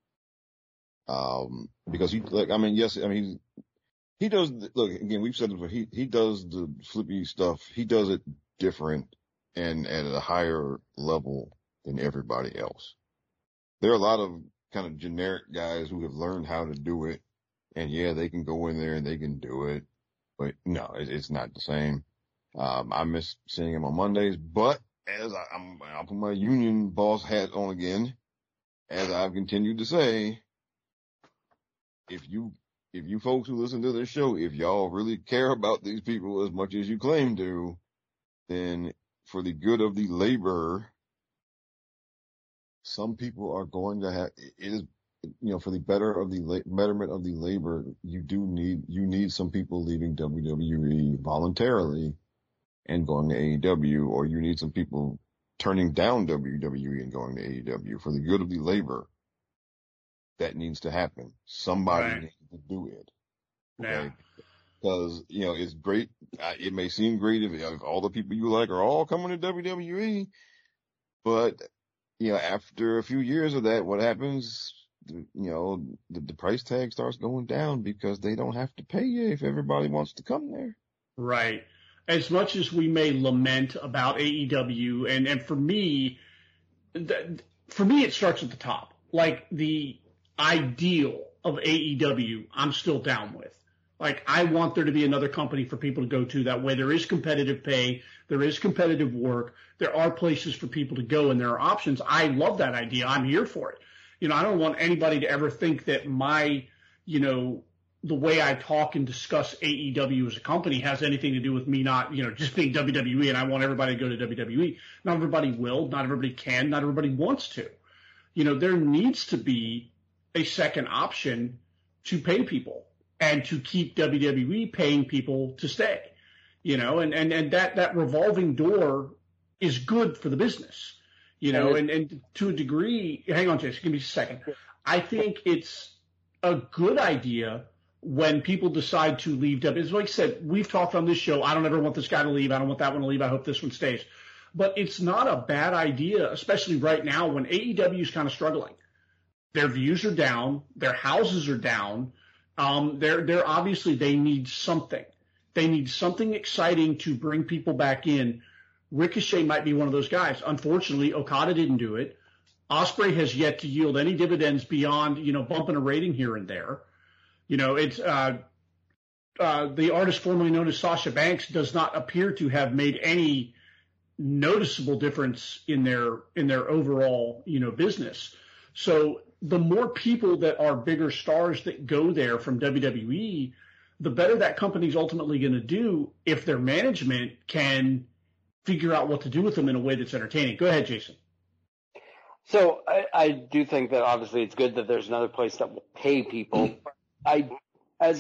Um, because he, like, I mean, yes, I mean, he does, look, again, we've said it before, he, he does the flippy stuff. He does it different and at a higher level than everybody else. There are a lot of kind of generic guys who have learned how to do it. And yeah, they can go in there and they can do it, but no, it, it's not the same. Um, I miss seeing him on Mondays, but as I, I'm, I'll put my union boss hat on again, as I've continued to say, if you, if you folks who listen to this show, if y'all really care about these people as much as you claim to, then for the good of the labor, some people are going to have, it is, you know, for the better of the betterment of the labor, you do need, you need some people leaving W W E voluntarily and going to A E W, or you need some people turning down W W E and going to A E W for the good of the labor. That needs to happen. Somebody Right. needs to do it. Yeah. Because, you know, it's great. It may seem great if, if all the people you like are all coming to W W E, but, you know, after a few years of that, what happens, you know, the, the price tag starts going down because they don't have to pay you if everybody wants to come there. Right. As much as we may lament about A E W, and, and for me, th- for me, it starts at the top. Like the ideal of A E W, I'm still down with. Like, I want there to be another company for people to go to. That way there is competitive pay, there is competitive work, there are places for people to go, and there are options. I love that idea. I'm here for it. You know, I don't want anybody to ever think that my, you know, the way I talk and discuss A E W as a company has anything to do with me not, you know, just being W W E and I want everybody to go to W W E. Not everybody will, not everybody can, not everybody wants to. You know, there needs to be a second option to pay people and to keep W W E paying people to stay, you know, and, and, and that, that revolving door is good for the business, you know, and, and to a degree, hang on, Jason, give me a second. I think it's a good idea when people decide to leave W W E. As like I said, we've talked on this show, I don't ever want this guy to leave. I don't want that one to leave. I hope this one stays. But it's not a bad idea, especially right now when A E W is kind of struggling. Their views are down. Their houses are down. Um, they're, they're obviously, they need something. They need something exciting to bring people back in. Ricochet might be one of those guys. Unfortunately, Okada didn't do it. Ospreay has yet to yield any dividends beyond, you know, bumping a rating here and there. You know, it's, uh, uh, the artist formerly known as Sasha Banks does not appear to have made any noticeable difference in their, in their overall, you know, business. So the more people that are bigger stars that go there from W W E, the better that company's ultimately going to do if their management can figure out what to do with them in a way that's entertaining. Go ahead, Jason. So I, I do think that obviously it's good that there's another place that will pay people. I, as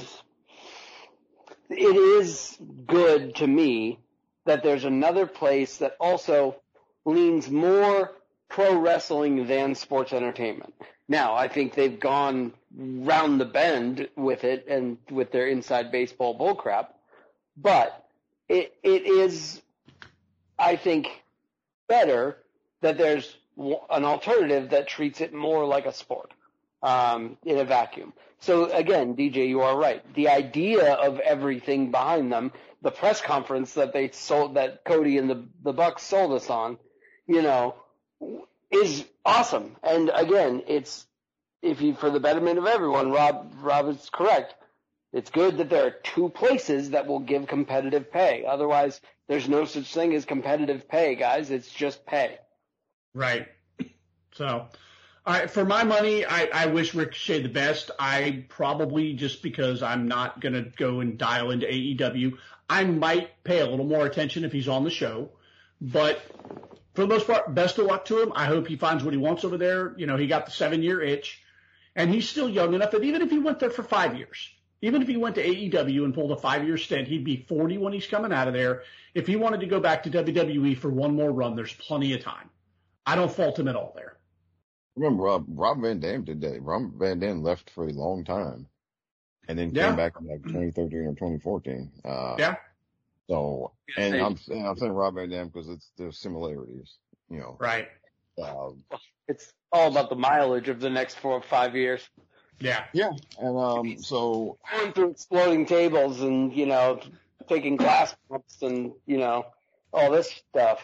it is good to me that there's another place that also leans more pro wrestling than sports entertainment. Now, I think they've gone round the bend with it and with their inside baseball bullcrap, but it it is, I think, better that there's an alternative that treats it more like a sport um, in a vacuum. So again, D J, you are right. The idea of everything behind them, the press conference that they sold, that Cody and the the Bucks sold us on, you know, is awesome. And again, it's, if you, for the betterment of everyone, Rob, Rob is correct. It's good that there are two places that will give competitive pay. Otherwise, there's no such thing as competitive pay, guys. It's just pay. Right. So, I, for my money, I, I wish Ricochet the best. I probably, just because I'm not going to go and dial into A E W, I might pay a little more attention if he's on the show. But for the most part, best of luck to him. I hope he finds what he wants over there. You know, he got the seven-year itch, and he's still young enough that even if he went there for five years, even if he went to A E W and pulled a five-year stint, he'd be forty when he's coming out of there. If he wanted to go back to W W E for one more run, there's plenty of time. I don't fault him at all there. Remember, Rob, Rob Van Dam did that. Rob Van Dam left for a long time and then Yeah. came back in like twenty thirteen or twenty fourteen. Uh, Yeah. So, and Hey. I'm, and I'm saying Rob Van Dam because it's, there's similarities, you know. Right. Uh, It's all about the mileage of the next four or five years. Yeah. yeah. And, um, so, Going through exploding tables and, you know, taking glass pumps and, you know, all this stuff.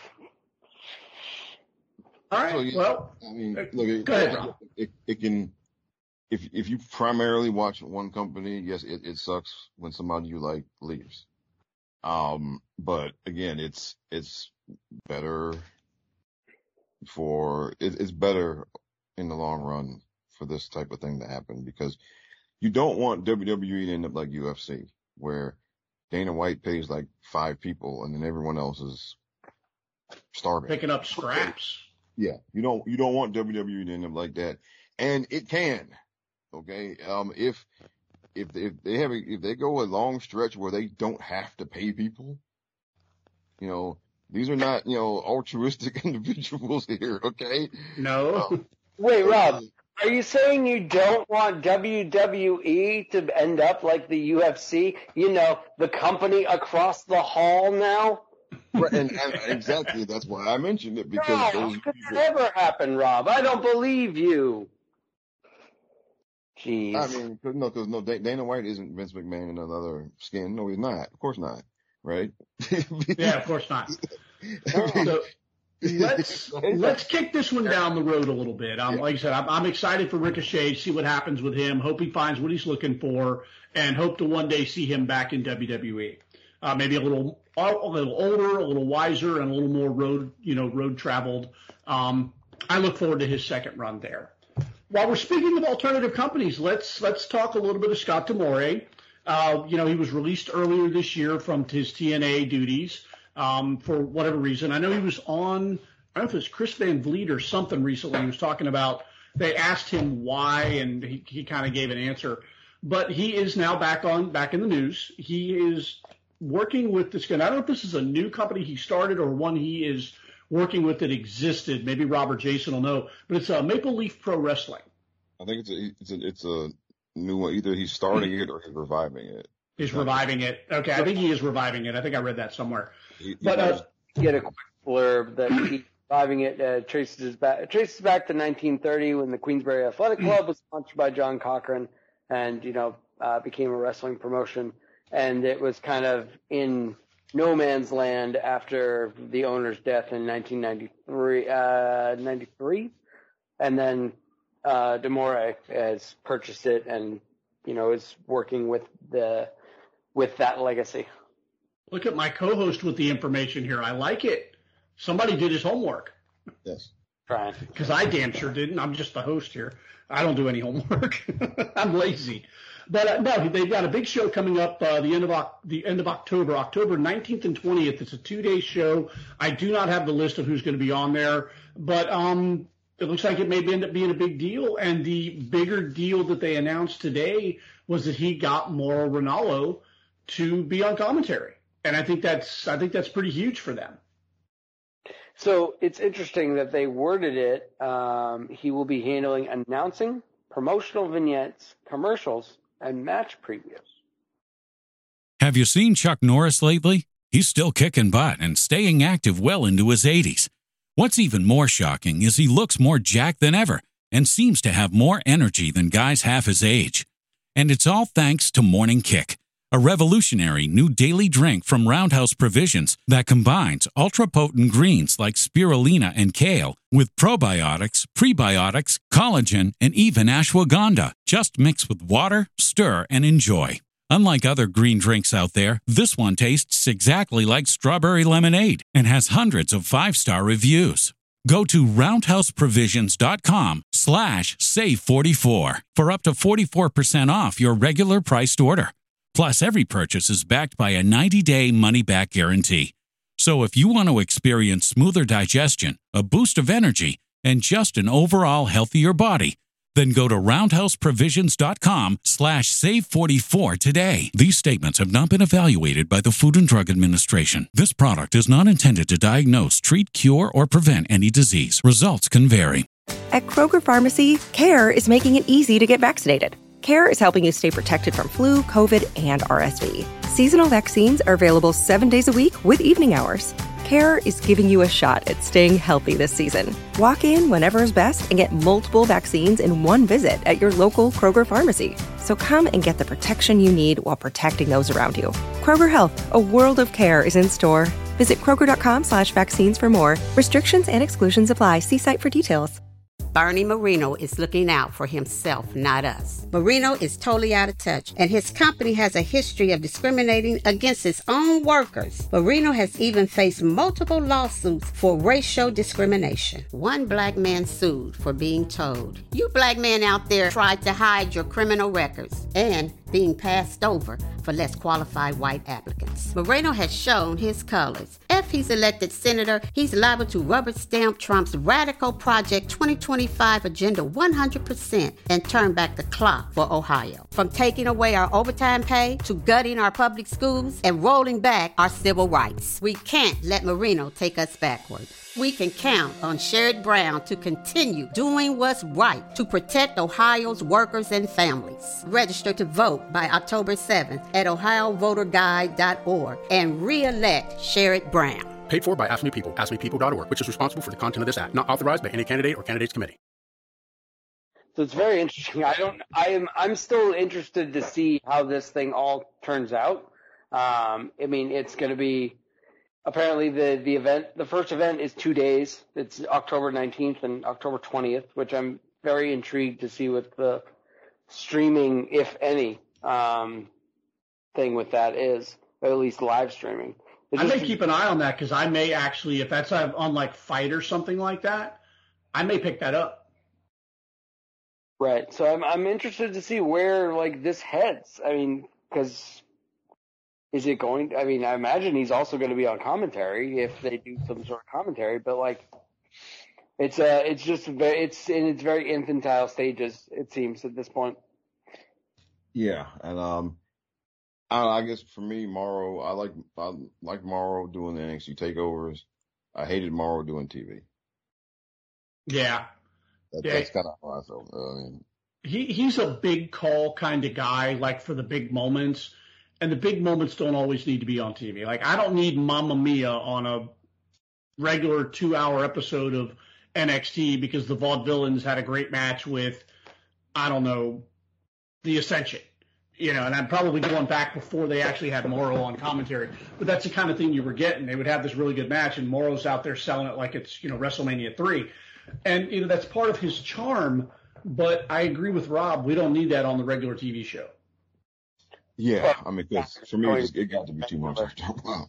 All right. So, yeah, Well, I mean, uh, look, it, go ahead, Rob. it, it can, if, if you primarily watch one company, yes, it, it sucks when somebody you like leaves. Um, but again, it's, it's better for, it, it's better in the long run for this type of thing to happen because you don't want W W E to end up like U F C where Dana White pays like five people and then everyone else is starving. Picking up scraps. Yeah, you don't you don't want W W E to end up like that, and it can. Okay, um, if if if they have a, if they go a long stretch where they don't have to pay people, you know, these are not you know altruistic individuals here. Okay, No. Um, Wait, Rob, are you saying you don't want W W E to end up like the U F C? You know, the company across the hall now? right, and, and exactly that's why I mentioned it because No, those how could people. that ever happen, Rob? I don't believe you. Jeez. I mean, cause, no, because no, Dana White isn't Vince McMahon in another skin. No, he's not. Of course not. Right? Yeah, of course not. So let's let's kick this one down the road a little bit. Um, like I said, I'm, I'm excited for Ricochet. See what happens with him. Hope he finds what he's looking for, and hope to one day see him back in W W E. Uh, maybe a little a little older, a little wiser, and a little more road you know road traveled. Um, I look forward to his second run there. While we're speaking of alternative companies, let's let's talk a little bit of Scott D'Amore. Uh, you know, he was released earlier this year from his T N A duties um, for whatever reason. I know he was on, I don't know if it was Chris Van Vliet or something recently. He was talking about, they asked him why, and he, he kind of gave an answer. But he is now back on, back in the news. He is working with this guy. I don't know if this is a new company he started or one he is working with that existed. Maybe Rob or Jason will know, but it's uh, Maple Leaf Pro Wrestling. I think it's a it's a it's a new one. Either he's starting it or he's reviving it. He's reviving it. Okay, I think he is reviving it. I think I read that somewhere. He, he But uh, knows- Get a quick blurb that he's reviving it. Uh, traces back traces back to nineteen thirty when the Queensberry Athletic Club was sponsored by John Cochran, and you know uh, became a wrestling promotion. And it was kind of in no man's land after the owner's death in nineteen ninety-three. Uh, ninety-three, and then uh, D'Amore has purchased it, and you know is working with the with that legacy. Look at my co-host with the information here. I like it. Somebody did his homework yes. Trying. because I damn sure didn't. I'm just the host here. I don't do any homework. I'm lazy. But uh, no, they've got a big show coming up uh, the end of Oc- the end of October, October nineteenth and twentieth. It's a two-day show. I do not have the list of who's going to be on there, but um, it looks like it may end up being a big deal. And the bigger deal that they announced today was that he got Mauro Ranallo to be on commentary, and I think that's I think that's pretty huge for them. So it's interesting that they worded it. Um, he will be handling announcing, promotional vignettes, commercials, and match previews. Have you seen Chuck Norris lately? He's still kicking butt and staying active well into his eighties. What's even more shocking is he looks more jacked than ever and seems to have more energy than guys half his age. And it's all thanks to Morning Kick, a revolutionary new daily drink from Roundhouse Provisions that combines ultra-potent greens like spirulina and kale with probiotics, prebiotics, collagen, and even ashwagandha. Just mix with water, stir, and enjoy. Unlike other green drinks out there, this one tastes exactly like strawberry lemonade and has hundreds of five-star reviews. Go to roundhouseprovisions.com slash save44 for up to forty-four percent off your regular priced order. Plus, every purchase is backed by a ninety-day money-back guarantee. So if you want to experience smoother digestion, a boost of energy, and just an overall healthier body, Then go to roundhouseprovisions.com slash save 44 today. These statements have not been evaluated by the Food and Drug Administration. This product is not intended to diagnose, treat, cure, or prevent any disease. Results can vary. At Kroger Pharmacy, CARE is making it easy to get vaccinated. CARE is helping you stay protected from flu, COVID, and R S V. Seasonal vaccines are available seven days a week with evening hours. CARE is giving you a shot at staying healthy this season. Walk in whenever is best and get multiple vaccines in one visit at your local Kroger pharmacy. So come and get the protection you need while protecting those around you. Kroger Health, a world of care is in store. Visit Kroger.com slash vaccines for more. Restrictions and exclusions apply. See site for details. Bernie Marino is looking out for himself, not us. Marino is totally out of touch, and his company has a history of discriminating against its own workers. Marino has even faced multiple lawsuits for racial discrimination. One black man sued for being told, "You black men out there tried to hide your criminal records," and being passed over for less qualified white applicants. Moreno has shown his colors. If he's elected senator, he's liable to rubber stamp Trump's radical Project twenty twenty-five agenda one hundred percent and turn back the clock for Ohio. From taking away our overtime pay to gutting our public schools and rolling back our civil rights. We can't let Marino take us backward. We can count on Sherrod Brown to continue doing what's right to protect Ohio's workers and families. Register to vote by October seventh at ohio voter guide dot org and re-elect Sherrod Brown. Paid for by Ask Me People, ask me people dot org, which is responsible for the content of this act. Not authorized by any candidate or candidates committee. So it's very interesting. I don't. I am. I'm still interested to see how this thing all turns out. Um, I mean, it's going to be. Apparently, the, the event, the first event is two days. It's October nineteenth and October twentieth, which I'm very intrigued to see what the streaming, if any, um, thing with that is, or at least live streaming. I may keep an eye on that because I may actually, if that's on like Fight or something like that, I may pick that up. Right. So I'm I'm interested to see where like this heads. I mean, because. Is it going? I mean, I imagine he's also going to be on commentary if they do some sort of commentary. But like, it's uh, it's just very, it's in its very infantile stages. It seems at this point. Yeah, and um, I, I guess for me, Morrow, I like I like Morrow doing the N X T takeovers. I hated Morrow doing T V. Yeah, that, yeah. That's kind of how I felt. I mean, he he's a big call kind of guy, like for the big moments. And the big moments don't always need to be on T V. Like, I don't need Mamma Mia on a regular two-hour episode of N X T because the Vaudevillains had a great match with, I don't know, the Ascension. You know, and I'm probably going back before they actually had Morrow on commentary. But that's the kind of thing you were getting. They would have this really good match, and Morrow's out there selling it like it's, you know, WrestleMania three. And, you know, that's part of his charm. But I agree with Rob. We don't need that on the regular T V show. Yeah, I mean, cause for me, it, just, it got to be too much after a while.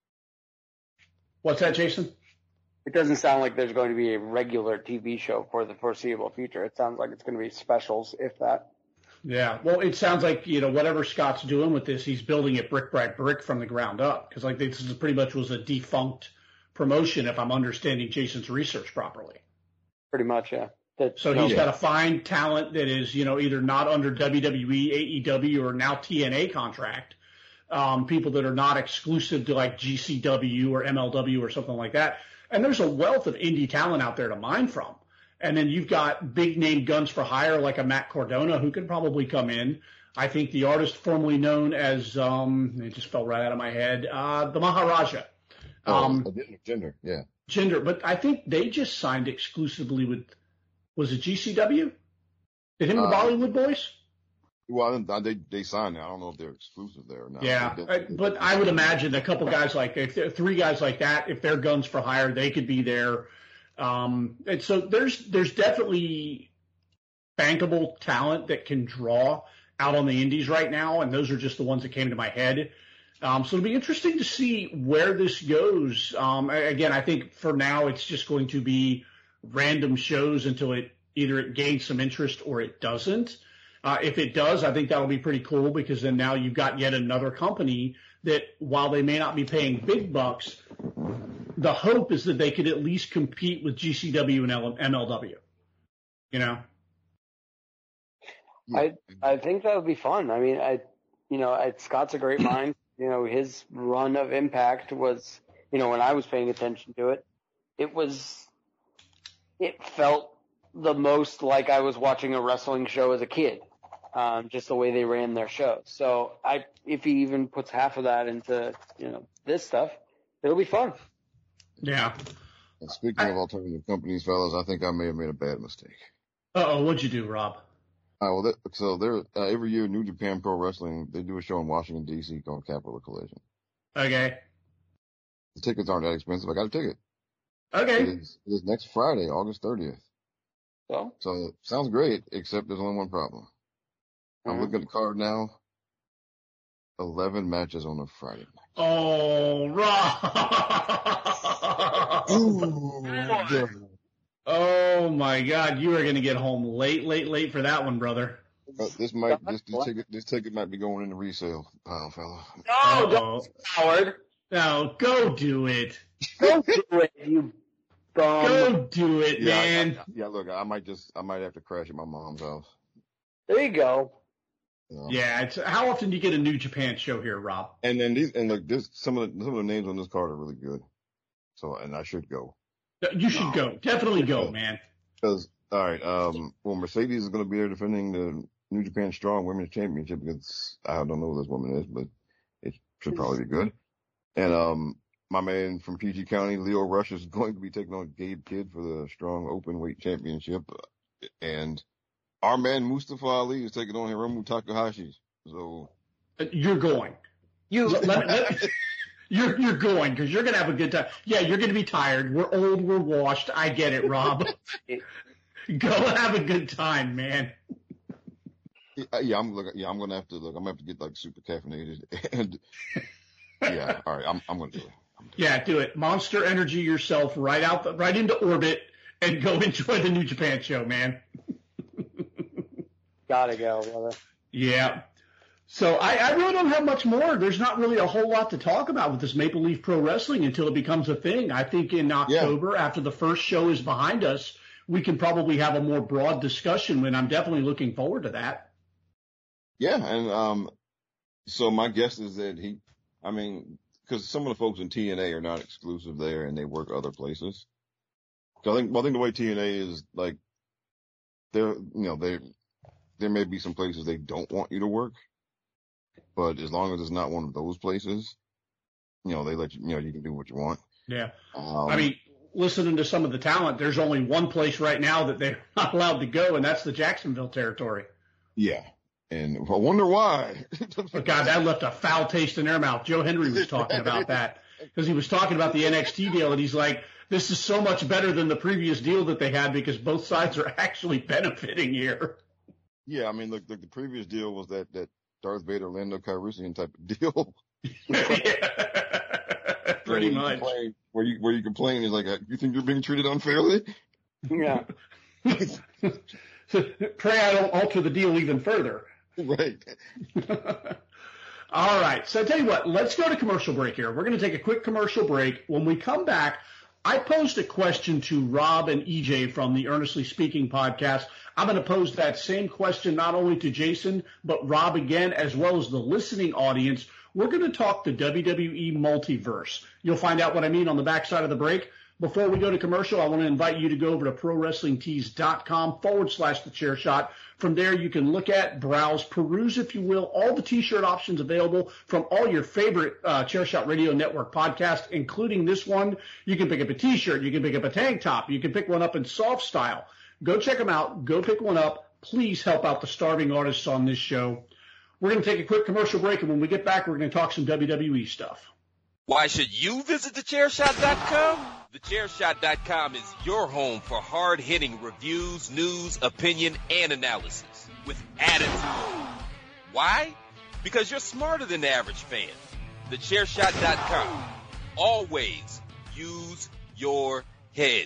What's that, Jason? It doesn't sound like there's going to be a regular T V show for the foreseeable future. It sounds like it's going to be specials, if that. Yeah, well, it sounds like, you know, whatever Scott's doing with this, he's building it brick by brick from the ground up. Because, like, this is pretty much was a defunct promotion, if I'm understanding Jason's research properly. Pretty much, yeah. That, so he's yeah. got to find talent that is, you know, either not under W W E, A E W, or now T N A contract. Um, people that are not exclusive to like G C W or M L W or something like that. And there's a wealth of indie talent out there to mine from. And then you've got big name guns for hire like a Matt Cardona who could probably come in. I think the artist formerly known as, um, it just fell right out of my head, uh, the Maharaja. Um, oh, Gender, yeah. Gender, but I think they just signed exclusively with, was it G C W? Did him and the uh, Bollywood Boys? Well, they they signed there. I don't know if they're exclusive there or not. Yeah, they, they, but I would imagine a couple guys like if three guys like that, if they're guns for hire, they could be there. Um, and so there's there's definitely bankable talent that can draw out on the indies right now, and those are just the ones that came to my head. Um, so it'll be interesting to see where this goes. Um, again, I think for now it's just going to be random shows until it either it gains some interest or it doesn't. Uh, if it does, I think that'll be pretty cool because then now you've got yet another company that while they may not be paying big bucks, the hope is that they could at least compete with G C W and M L W. You know? I I think that would be fun. I mean, I you know, I, Scott's a great mind. You know, his run of Impact was, you know, when I was paying attention to it, it was, it felt the most like I was watching a wrestling show as a kid, um, just the way they ran their shows. So I, if he even puts half of that into, you know, this stuff, it'll be fun. Yeah. And speaking I, of alternative companies, fellas, I think I may have made a bad mistake. Uh-oh, what'd you do, Rob? Oh, well, that, so there, uh, every year, New Japan Pro Wrestling, they do a show in Washington, D C called Capital Collision. Okay. The tickets aren't that expensive. I got a ticket. Okay. It is, it is next Friday, August thirtieth. So? So, sounds great, except there's only one problem. Mm-hmm. I'm looking at the card now. eleven matches on a Friday night. Oh, Rob! Ooh, oh, my God. You are going to get home late, late, late for that one, brother. Uh, this might, this, this ticket, this ticket might be going into resale, pile, fella. No, don't, Howard. No, go do it. Go do it, you bum. Go do it, yeah, man. I, I, yeah, look, I might just, I might have to crash at my mom's house. There you go. You know? Yeah, it's, how often do you get a New Japan show here, Rob? And then these, and look, this, some of the, some of the names on this card are really good. So, and I should go. You should no. go. Definitely go, man. Because, all right, um, well, Mercedes is going to be there defending the New Japan Strong Women's Championship because I don't know who this woman is, but it should probably be good. And, um, my man from P G County, Leo Rush, is going to be taking on Gabe Kidd for the Strong Open Weight Championship. And our man Mustafa Ali is taking on Hiromu Takahashi. So. You're going. You, let, let, let, You're you're going because you're gonna have a good time. Yeah, you're gonna be tired. We're old. We're washed. I get it, Rob. Go have a good time, man. Yeah, yeah, I'm look. Yeah, I'm gonna have to look. I'm gonna have to get like super caffeinated and yeah. All right, I'm I'm gonna do it. Yeah, do it. Monster Energy yourself right out, the, right into orbit, and go enjoy the New Japan show, man. Gotta go, brother. Yeah. So I, I really don't have much more. There's not really a whole lot to talk about with this Maple Leaf Pro Wrestling until it becomes a thing. I think in October, yeah. after the first show is behind us, we can probably have a more broad discussion, and I'm definitely looking forward to that. Yeah, and um, so my guess is that he, I mean, because some of the folks in T N A are not exclusive there, and they work other places. So I think, well, I think the way T N A is, like, there, you know, they, there may be some places they don't want you to work. But as long as it's not one of those places, you know, they let you, you know, you can do what you want. Yeah. Um, I mean, listening to some of the talent, there's only one place right now that they're not allowed to go, and that's the Jacksonville territory. Yeah. And I wonder why. Oh, God, that left a foul taste in their mouth. Joe Henry was talking about that because he was talking about the N X T deal, and he's like, this is so much better than the previous deal that they had because both sides are actually benefiting here. Yeah. I mean, look, look the previous deal was that, that, Darth Vader, Lando Calrissian type of deal. Yeah, pretty where much. Complain, where you where you complain is like, you think you're being treated unfairly? Yeah. So, pray I don't alter the deal even further. Right. All right. So I tell you what, let's go to commercial break here. We're going to take a quick commercial break. When we come back, I posed a question to Rob and E J from the Earnestly Speaking podcast. I'm going to pose that same question not only to Jason, but Rob again, as well as the listening audience. We're going to talk the W W E multiverse. You'll find out what I mean on the backside of the break. Before we go to commercial, I want to invite you to go over to ProWrestlingTees.com forward slash the chair shot. From there, you can look at, browse, peruse, if you will, all the T-shirt options available from all your favorite uh, Chair Shot Radio Network podcasts, including this one. You can pick up a T-shirt. You can pick up a tank top. You can pick one up in soft style. Go check them out. Go pick one up. Please help out the starving artists on this show. We're going to take a quick commercial break, and when we get back, we're going to talk some W W E stuff. Why should you visit the chair shot dot com? the chair shot dot com is your home for hard-hitting reviews, news, opinion, and analysis with attitude. Why? Because you're smarter than the average fan. the chair shot dot com. Always use your head.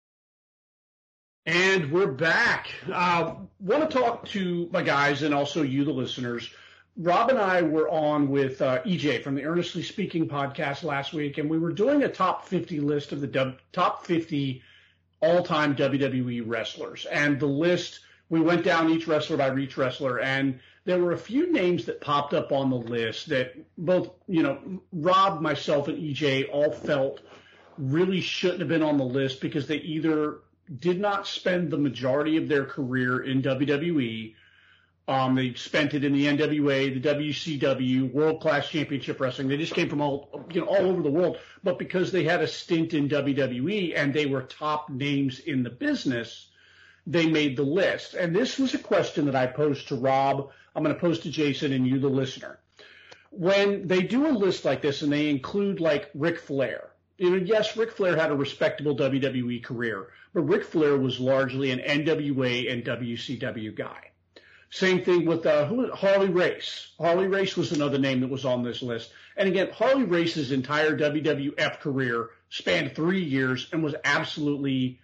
And we're back. Uh, want to talk to my guys and also you, the listeners. Rob and I were on with uh, E J from the Earnestly Speaking podcast last week, and we were doing a top fifty list of the w- top fifty all-time W W E wrestlers. And the list we went down each wrestler by each wrestler, and there were a few names that popped up on the list that both, you know, Rob, myself, and E J all felt really shouldn't have been on the list because they either did not spend the majority of their career in W W E. Um, they spent it in the N W A, the W C W, World Class Championship Wrestling. They just came from all, you know, all over the world. But because they had a stint in W W E and they were top names in the business, they made the list. And this was a question that I posed to Rob. I'm going to pose to Jason and you, the listener. When they do a list like this and they include like Ric Flair, you know, yes, Ric Flair had a respectable W W E career, but Ric Flair was largely an N W A and W C W guy. Same thing with uh, who, Harley Race. Harley Race was another name that was on this list. And again, Harley Race's entire W W F career spanned three years and was absolutely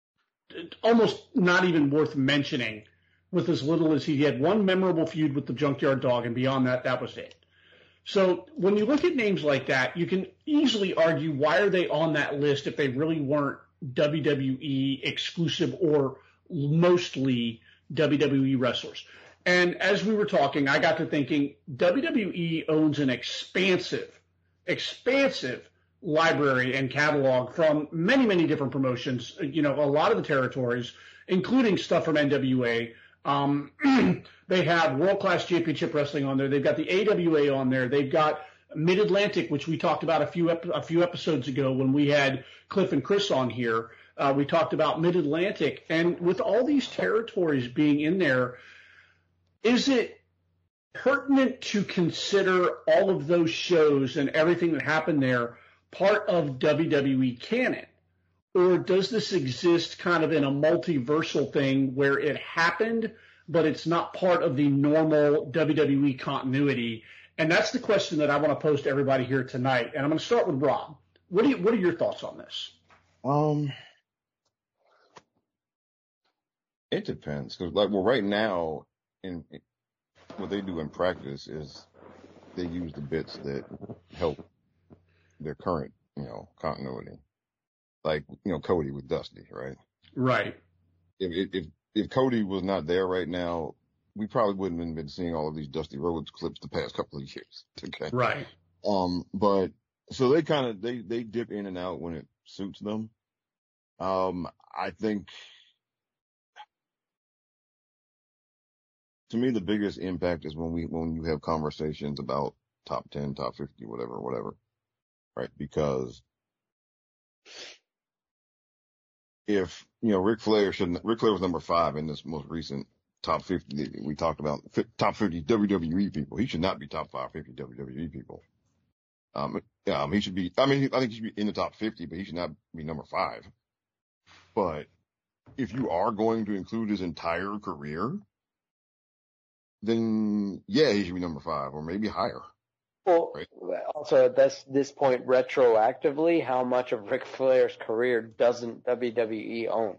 almost not even worth mentioning with as little as he had one memorable feud with the Junkyard Dog, and beyond that, that was it. So when you look at names like that, you can easily argue why are they on that list if they really weren't W W E exclusive or mostly W W E wrestlers. And as we were talking, I got to thinking W W E owns an expansive, expansive library and catalog from many, many different promotions, you know, a lot of the territories, including stuff from N W A. Um, they have World Class Championship Wrestling on there. They've got the A W A on there. They've got Mid-Atlantic, which we talked about a few ep- a few episodes ago when we had Cliff and Chris on here. Uh, we talked about Mid-Atlantic. And with all these territories being in there, is it pertinent to consider all of those shows and everything that happened there part of W W E canon? Or does this exist kind of in a multiversal thing where it happened, but it's not part of the normal W W E continuity? And that's the question that I want to pose to everybody here tonight. And I'm going to start with Rob. What do you, what are your thoughts on this? Um, it depends. Cause like, well, right now, in what they do in practice is they use the bits that help their current, you know, continuity. Like, you know, Cody with Dusty, right? Right. If, if, if Cody was not there right now, we probably wouldn't have been seeing all of these Dusty Rhodes clips the past couple of years. Okay. Right. Um, but so they kind of, they, they dip in and out when it suits them. Um, I think to me, the biggest impact is when we, when you have conversations about top ten, top fifty, whatever, whatever. Right. Because if, you know, Ric Flair shouldn't, Ric Flair was number five in this most recent top fifty we talked about, top fifty W W E people. He should not be top five fifty W W E people. Um, um, he should be, I mean, I think he should be in the top fifty, but he should not be number five. But if you are going to include his entire career, then yeah, he should be number five or maybe higher. Well, right? Also at this, this point, retroactively, how much of Ric Flair's career doesn't W W E own?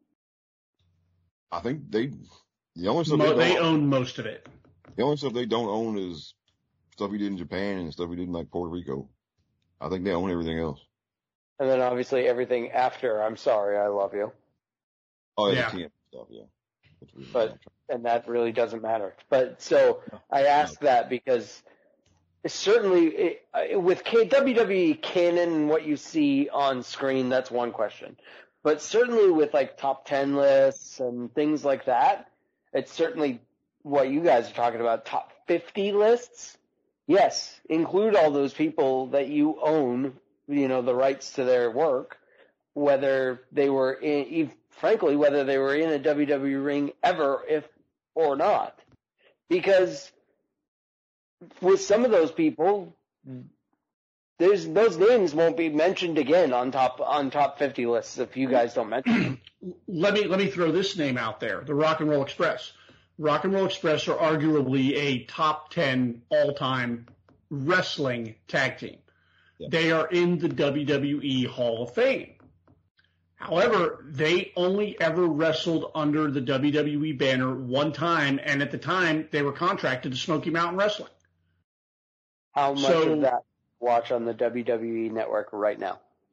I think they, the only stuff Mo- they, they own most of it. The only stuff they don't own is stuff he did in Japan and stuff he did in like Puerto Rico. I think they own everything else. And then obviously everything after I'm Sorry, I Love You. Oh, yeah, Yeah. the T M stuff, yeah. But, and that really doesn't matter. But so I ask that because certainly it, with K, W W E canon and what you see on screen, that's one question. But certainly with like top ten lists and things like that, it's certainly what you guys are talking about, top fifty lists. Yes, include all those people that you own, you know, the rights to their work, whether they were in, frankly, whether they were in a W W E ring ever, if or not. Because with some of those people, there's those names won't be mentioned again on top on top fifty lists if you guys don't mention them. Let me let me throw this name out there: the Rock and Roll Express. Rock and Roll Express are arguably a top ten all-time wrestling tag team. Yeah. They are in the W W E Hall of Fame. However, they only ever wrestled under the W W E banner one time, and at the time, they were contracted to Smoky Mountain Wrestling. How much So- of that watch on the W W E network right now?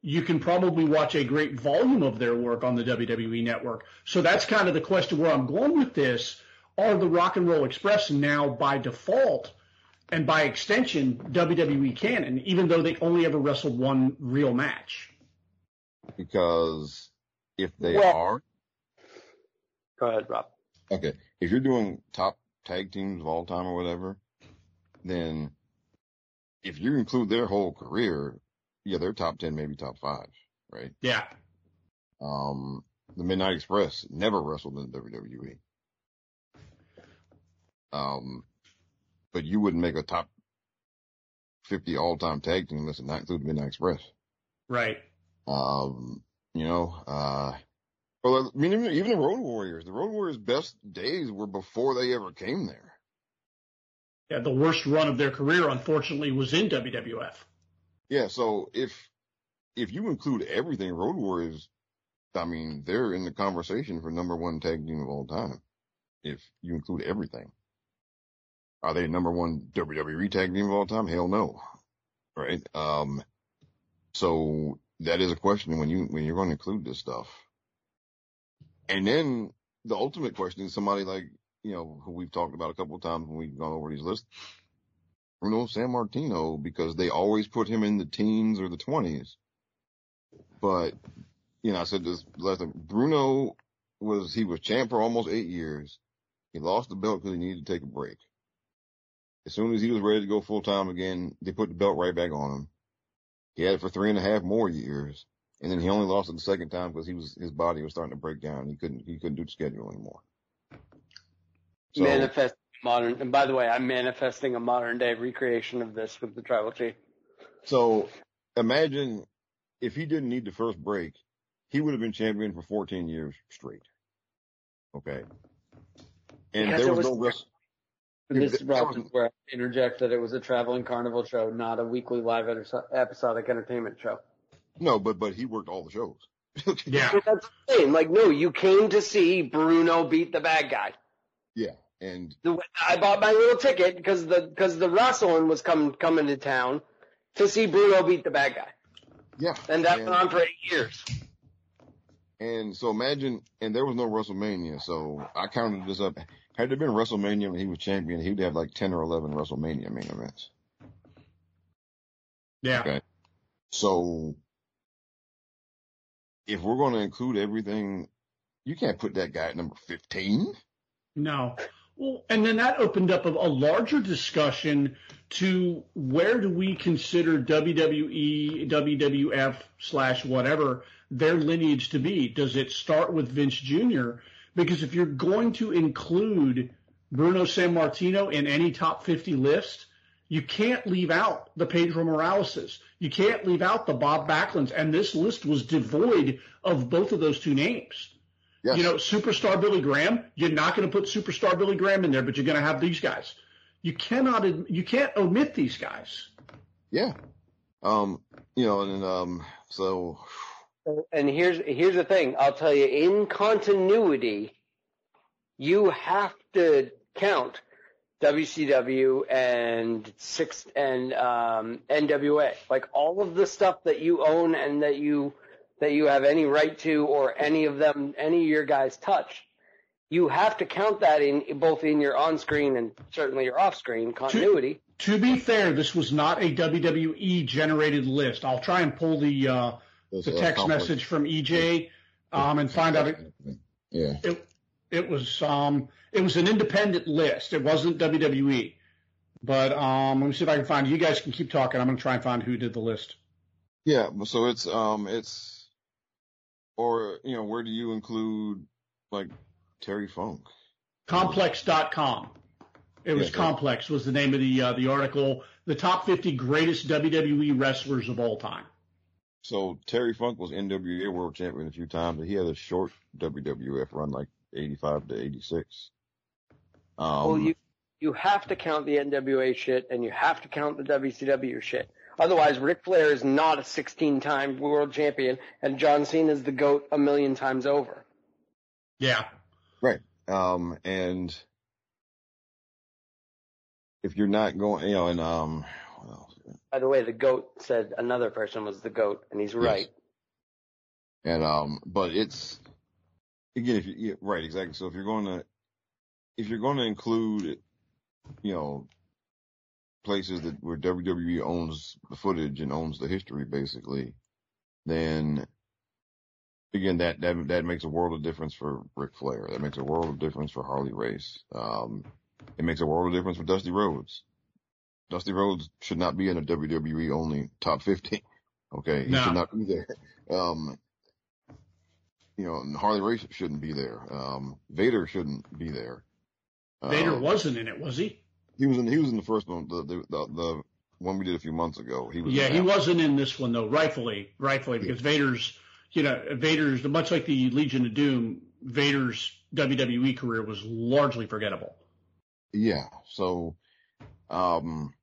you can probably watch a great volume of their work on the W W E Network. So that's kind of the question where I'm going with this. Are the Rock and Roll Express now by default and by extension W W E canon, even though they only ever wrestled one real match? Because if they Well- are, Go ahead, Rob. okay, if you're doing top tag teams of all time or whatever, then if you include their whole career, yeah, they're top ten, maybe top five, right? Yeah. Um, the Midnight Express never wrestled in W W E. Um, but you wouldn't make a top fifty all-time tag team unless it not include the Midnight Express. Right. Um, you know, uh, well, I mean, even, even the Road Warriors, the Road Warriors' best days were before they ever came there. Yeah, the worst run of their career, unfortunately, was in W W F. Yeah, so if if you include everything, Road Warriors, I mean, they're in the conversation for number one tag team of all time. If you include everything. Are they number one W W E tag team of all time? Hell no. Right? Um, so that is a question when you, when you're going to include this stuff. And then the ultimate question is somebody like, you know, who we've talked about a couple of times when we've gone over these lists, Bruno Sammartino, because they always put him in the teens or the twenties. But, you know, I said this last time, Bruno was, he was champ for almost eight years. He lost the belt because he needed to take a break. As soon as he was ready to go full time again, they put the belt right back on him. He had it for three and a half more years. And then he only lost it the second time because he was, his body was starting to break down. He couldn't, he couldn't do the schedule anymore. So, Manifest modern, and by the way, I'm manifesting a modern day recreation of this with the Tribal Chief. so imagine if he didn't need the first break, he would have been champion for fourteen years straight. Okay. And Because there it was, was- no rest. This there Rob, was- where I interject that it was a traveling carnival show, not a weekly live edi- episodic entertainment show. No, but, but he worked all the shows. Yeah. So that's the thing. Like, no, you came to see Bruno beat the bad guy. Yeah. And The, I bought my little ticket because the because the wrestling was coming coming to town to see Bruno beat the bad guy, yeah. and that and, went on for eight years. and so imagine, and there was no WrestleMania. So I counted this up. Had there been WrestleMania when he was champion, he would have like ten or eleven WrestleMania main events. Yeah. Okay. So if we're going to include everything, you can't put that guy at number fifteen. No. Well, and then that opened up a, a larger discussion to where do we consider W W E, W W F slash whatever their lineage to be? Does it start with Vince Junior? Because if you're going to include Bruno Sammartino in any top fifty list, you can't leave out the Pedro Moraleses. You can't leave out the Bob Backlunds. And this list was devoid of both of those two names. Yes. You know, Superstar Billy Graham, you're not going to put Superstar Billy Graham in there, but you're going to have these guys. You cannot, you can't omit these guys. Yeah. Um, you know, and, um, so And here's here's the thing. I'll tell you, in continuity, you have to count W C W and six and um, N W A, like all of the stuff that you own and that you that you have any right to, or any of them, any of your guys touch. You have to count that in both in your on-screen and certainly your off-screen continuity. To, to be fair, this was not a W W E generated list. I'll try and pull the uh, Those, the uh, text conflict. message from E J um, and find out it, Yeah. it it was um it was an independent list. It wasn't W W E. But um, let me see if I can find. You guys can keep talking. I'm going to try and find who did the list. Yeah. So it's, um, it's, or, you know, where do you include like Terry Funk? Complex dot com. It was Yeah, Complex was the name of the uh, the article. The top fifty greatest W W E wrestlers of all time. So Terry Funk was N W A world champion a few times, but he had a short W W F run, like eighty-five to eighty-six. Um, Well, you you have to count the N W A shit, and you have to count the W C W shit. Otherwise, Ric Flair is not a sixteen-time world champion, and John Cena is the GOAT a million times over. Yeah. Right. Um, and if you're not going, you know, and, um, what else? By the way, the GOAT said another person was the GOAT, and he's right. Yes. And, um, but it's, again, if you, yeah, right, exactly. So if you're going to, if you're going to include, you know, places that where W W E owns the footage and owns the history, basically, then again, that, that, that makes a world of difference for Ric Flair. That makes a world of difference for Harley Race. Um, it makes a world of difference for Dusty Rhodes. Dusty Rhodes should not be in a W W E only top fifty. Okay. He no. should not be there. Um, you know, and Harley Race shouldn't be there. Um, Vader shouldn't be there. Vader um, wasn't in it, was he? He was in, he was in the first one, the, the, the, the one we did a few months ago. He was Yeah, he wasn't in this one though, rightfully, rightfully, because yeah. Vader's, you know, Vader's, much like the Legion of Doom, Vader's W W E career was largely forgettable. Yeah. So, um,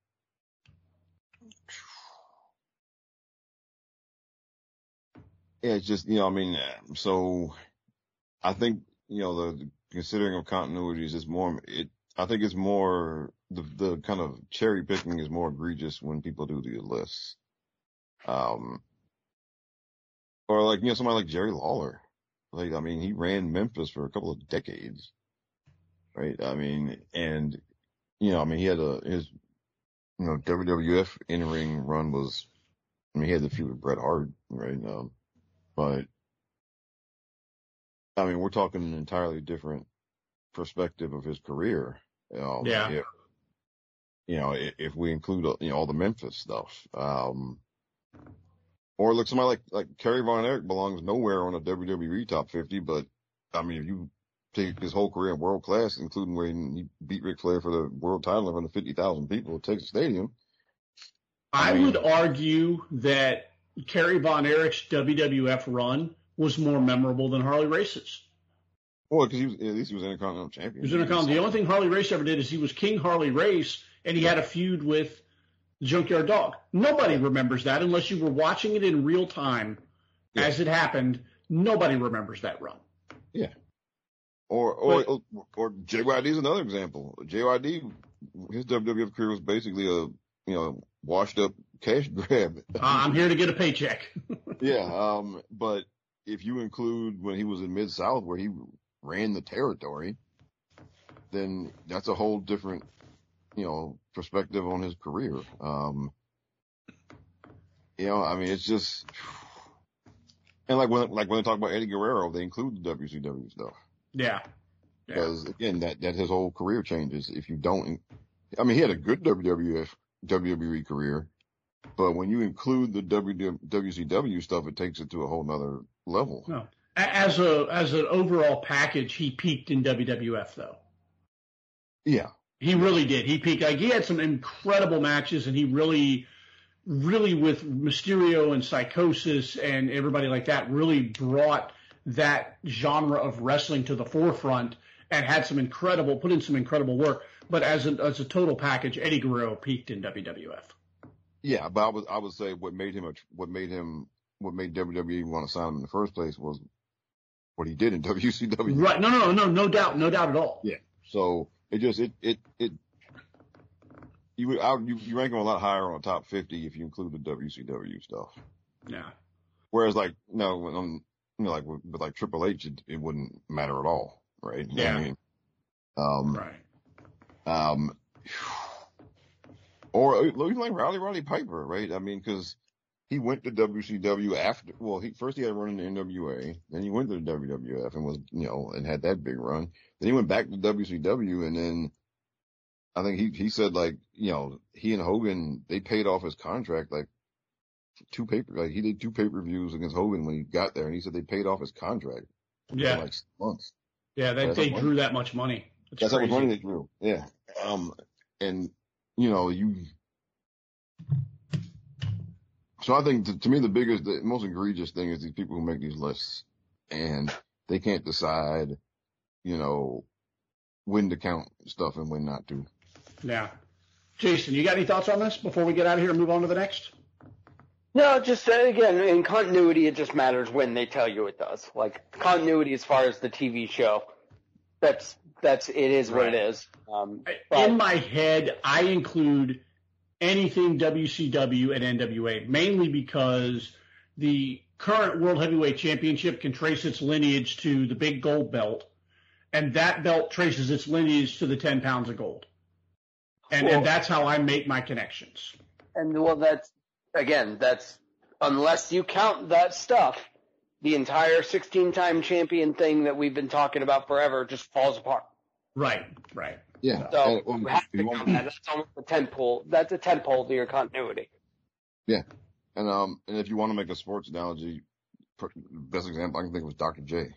yeah, it's just, you know, I mean, so I think, you know, the considering of continuities is more, it, I think it's more, the, the kind of cherry picking is more egregious when people do the lists. Um, or like, you know, somebody like Jerry Lawler. Like, I mean, he ran Memphis for a couple of decades, right? I mean, and, you know, I mean, he had a, his, you know, W W F in-ring run was, I mean, he had the feud with Bret Hart, right? Um, but, I mean, we're talking an entirely different perspective of his career. Um, yeah. If, you know, if, if we include, you know, all the Memphis stuff, um, or look, somebody like, like Kerry Von Erich belongs nowhere on a W W E top fifty, but I mean, if you take his whole career in world class, including when he beat Ric Flair for the world title in front of fifty thousand people at Texas Stadium. I, I mean, would argue that Kerry Von Erich's W W F run was more memorable than Harley Race's. Well, because he was, at least he was Intercontinental Champion. He was Intercontinental. The only thing Harley Race ever did is he was King Harley Race, and he had a feud with the Junkyard Dog. Nobody remembers that unless you were watching it in real time yeah. as it happened. Nobody remembers that run. Yeah. Or, or, but, or, or J Y D is another example. J Y D, his W W F career was basically a, you know, washed up cash grab. uh, I'm here to get a paycheck. yeah. Um, but if you include when he was in Mid-South where he ran the territory, then that's a whole different, you know, perspective on his career. Um, you know, I mean, it's just, and like when, like when they talk about Eddie Guerrero, they include the W C W stuff. Yeah. Because yeah. again, that, that his whole career changes if you don't, I mean, he had a good W W F, W W E career, but when you include the W C W stuff, it takes it to a whole nother level. No. As a, as an overall package, he peaked in W W F though. Yeah. He really did. He peaked. Like, he had some incredible matches, and he really, really with Mysterio and Psychosis and everybody like that, really brought that genre of wrestling to the forefront and had some incredible, put in some incredible work. But as a, as a total package, Eddie Guerrero peaked in W W F. Yeah, but I would, I would say what made him, a, what made him, what made W W E want to sign him in the first place was what he did in W C W. Right. No, no, no, no doubt. No doubt at all. Yeah. So it just, it, it, it, you would, I would, you, you rank him a lot higher on the top fifty if you include the W C W stuff. Yeah. Whereas like, no, when I'm, you know, like with, with like Triple H, it, it wouldn't matter at all. Right. You yeah. know what I mean? Um, right. Um, or even like Rowdy Roddy Piper, right? I mean, cause he went to W C W after, well, he first he had a run in the N W A, then he went to the W W F and was, you know, and had that big run. Then he went back to W C W, and then I think he, he said like, you know, he and Hogan, they paid off his contract, like two paper, like he did two pay-per-views against Hogan when he got there, and he said they paid off his contract. Yeah. For like six months. Yeah. They, they drew that much money. That's, That's how much money they drew. Yeah. Um, and you know, you, so I think to, to me, the biggest, the most egregious thing is these people who make these lists and they can't decide, you know, when to count stuff and when not to. Yeah. Jason, you got any thoughts on this before we get out of here and move on to the next? No, just uh, again, in continuity, it just matters when they tell you it does. Like continuity as far as the T V show, that's, that's, it is what right. it is. Um, but, in my head, I include anything W C W and N W A, mainly because the current World Heavyweight Championship can trace its lineage to the big gold belt, and that belt traces its lineage to the ten pounds of gold. And, well, and that's how I make my connections. And, well, that's, again, that's, unless you count that stuff, the entire sixteen-time champion thing that we've been talking about forever just falls apart. Right, right. Yeah. So and, well, you have to count that. That's almost a tent pole. That's a tent pole to your continuity. Yeah. And um, and if you want to make a sports analogy, best example I can think of was Doctor J.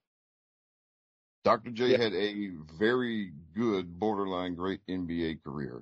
Doctor J yeah. had a very good, borderline great N B A career.